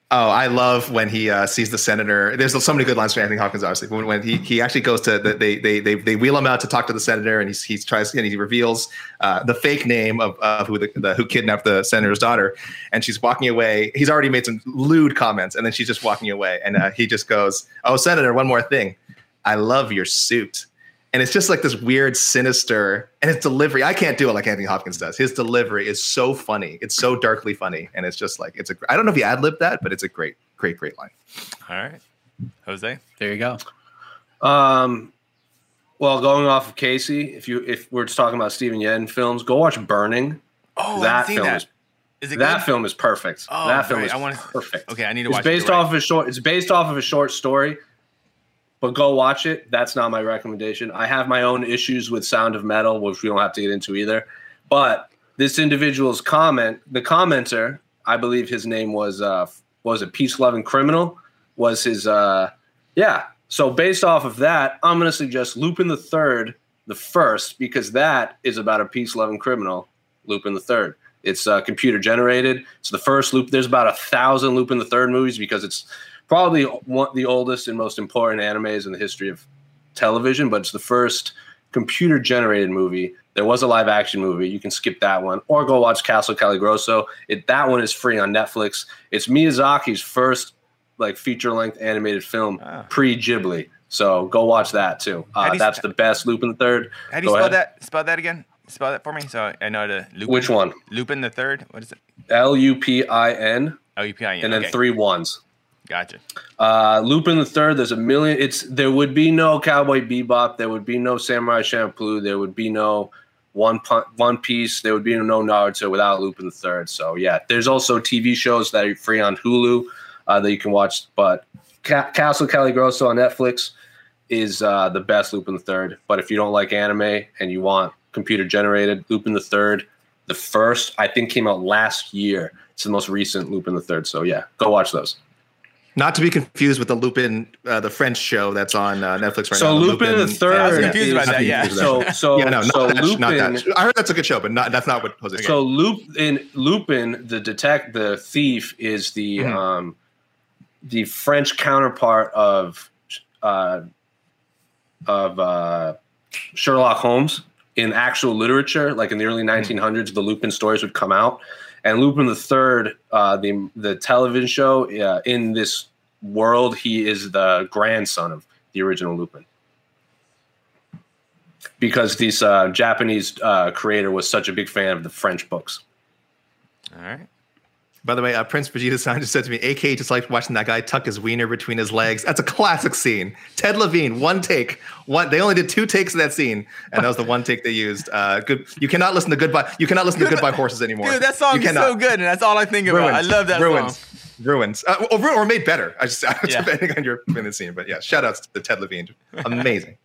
Oh, I love when he sees the senator. There's so many good lines from Anthony Hopkins, obviously. When he actually goes to they wheel him out to talk to the senator, and he reveals the fake name of who kidnapped the senator's daughter, and she's walking away. He's already made some lewd comments, and then she's just walking away, and he just goes, "Oh, Senator, one more thing. I love your suit." And it's just like this weird, sinister, and his delivery. I can't do it like Anthony Hopkins does. His delivery is so funny. It's so darkly funny. And it's just like, I don't know if he ad-libbed that, but it's a great line. All right. Jose? There you go. Well, going off of Casey, if we're just talking about Steven Yeun films, go watch Burning. Oh, that film that. Is it that good? film is perfect. Oh, that film great. is perfect. Okay, I need to it's watch based it. Off of a short. It's based off of a short story. But go watch it. That's not my recommendation. I have my own issues with Sound of Metal, which we don't have to get into either. But this individual's comment, the commenter, I believe his name was a Peace-Loving Criminal, was his, yeah. So based off of that, I'm going to suggest Lupin the Third, the first, because that is about a peace-loving criminal, Lupin the Third. It's computer generated. It's the first Lupin. There's about 1,000 Lupin the Third movies because it's probably the oldest and most important animes in the history of television, but it's the first computer-generated movie. There was a live-action movie. You can skip that one, or go watch Castle Cagliostro. That one is free on Netflix. It's Miyazaki's first feature-length animated film pre-Ghibli, so go watch that too. That's the best Lupin the Third. How do you spell that? Spell that again. Spell that for me, so I know to. Lupin. Which one? Lupin the Third. What is it? Lupin. Lupin. And then okay. 3 1s. Gotcha. Lupin the Third. There's a million. There would be no Cowboy Bebop. There would be no Samurai Champloo. There would be no One Piece. There would be no Naruto without Lupin the Third. So yeah, there's also TV shows that are free on Hulu that you can watch. But Castle Cagliostro on Netflix is the best Lupin the Third. But if you don't like anime and you want computer generated, Lupin the Third, the first, I think came out last year. It's the most recent Lupin the Third. So yeah, go watch those. Not to be confused with the Lupin, the French show that's on Netflix right now. So Lupin the Third. I was confused about that. Yeah. Lupin. Not that. I heard that's a good show, but that's not what Jose said. So Lupin, the thief, is the French counterpart of Sherlock Holmes in actual literature. Like in the early 1900s, the Lupin stories would come out. And Lupin the Third, the television show, in this world, he is the grandson of the original Lupin. Because this Japanese creator was such a big fan of the French books. All right. By the way, Prince Vegeta-san just said to me, AK just liked watching that guy tuck his wiener between his legs. That's a classic scene. Ted Levine, one take. They only did 2 takes of that scene, and that was the one take they used. Good. You cannot listen to Goodbye. You cannot listen to Goodbye Horses anymore. Dude, that song is so good, and that's all I think about. I love that song. Ruins. Or made better. Depending on your opinion of the scene. But yeah, shout outs to Ted Levine. Amazing.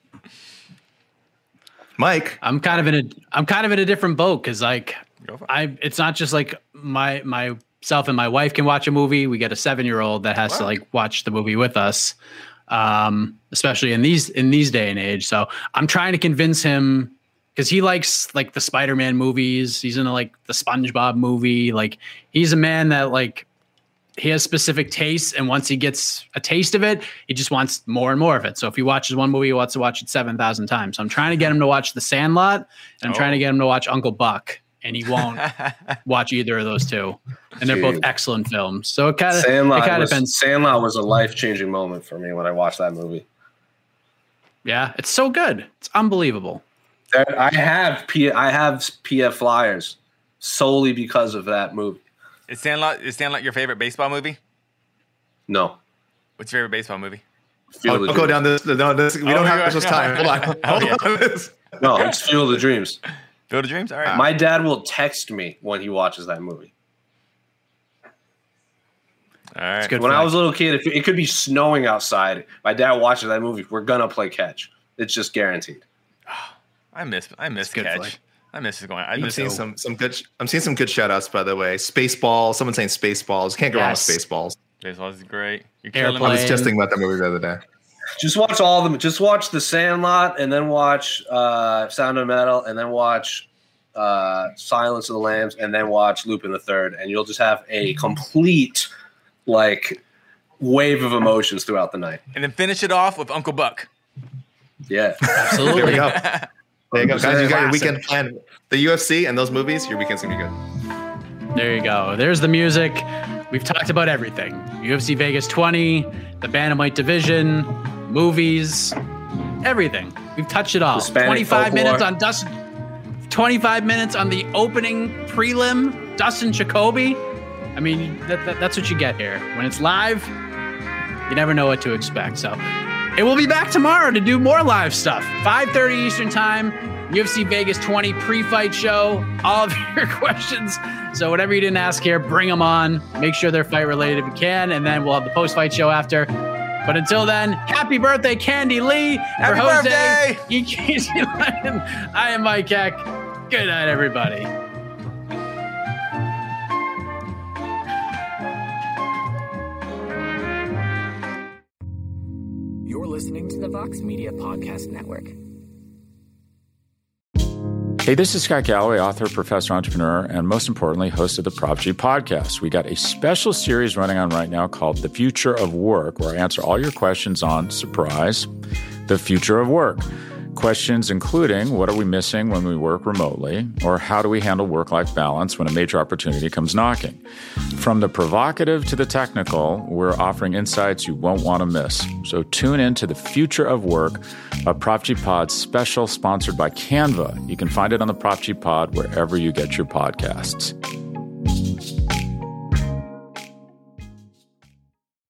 Mike, I'm kind of in a different boat because it's not just like myself and my wife can watch a movie. We get a 7-year-old that has to watch the movie with us, especially in these day and age. So I'm trying to convince him because he likes the Spider-Man movies. He's into the SpongeBob movie. He's a man that he has specific tastes, and once he gets a taste of it, he just wants more and more of it. So if he watches one movie, he wants to watch it 7,000 times. So I'm trying to get him to watch The Sandlot, and I'm trying to get him to watch Uncle Buck, and he won't watch either of those two. And they're both excellent films. So it kind of depends. Sandlot was a life-changing moment for me when I watched that movie. Yeah, it's so good. It's unbelievable. I have PF Flyers solely because of that movie. Is Sandlot your favorite baseball movie? No. What's your favorite baseball movie? I'll go down this. We don't have much time. Hold on. No, it's Field of Dreams. Field of Dreams? All right. My dad will text me when he watches that movie. All right. When I was a little kid, it could be snowing outside. My dad watches that movie. We're going to play catch. It's just guaranteed. I miss catch. I miss going. I'm seeing some good shout outs, by the way. Spaceballs. Someone's saying Spaceballs. Can't go wrong with Spaceballs. Spaceballs is great. I was just thinking about that movie the other day. Just watch all of them. Just watch The Sandlot, and then watch Sound of Metal, and then watch Silence of the Lambs, and then watch Lupin the Third, and you'll just have a complete like wave of emotions throughout the night. And then finish it off with Uncle Buck. Yeah, absolutely. There we go. There you go, guys. You got your weekend planned. The UFC and those movies, your weekend's gonna be good. There you go. There's the music. We've talked about everything. UFC Vegas 20, the Bantamweight division, movies, everything. We've touched it all. Hispanic 25 folklore. minutes on Dustin. 25 minutes on the opening prelim, Dustin Jacoby. I mean, that's what you get here. When it's live, you never know what to expect. So, and we'll be back tomorrow to do more live stuff. 5:30 Eastern Time, UFC Vegas 20 pre-fight show. All of your questions. So whatever you didn't ask here, bring them on. Make sure they're fight related if you can, and then we'll have the post-fight show after. But until then, happy birthday, Candy Lee. Happy for Jose, birthday! I am Mike Heck. Good night, everybody. You're listening to the Vox Media Podcast Network. Hey, this is Scott Galloway, author, professor, entrepreneur, and most importantly, host of the Prop G podcast. We got a special series running on right now called The Future of Work, where I answer all your questions on, surprise, the future of work. Questions including, what are we missing when we work remotely? Or how do we handle work-life balance when a major opportunity comes knocking? From the provocative to the technical, we're offering insights you won't want to miss. So tune in to The Future of Work, a Prop G Pod special sponsored by Canva. You can find it on the Prop G Pod wherever you get your podcasts.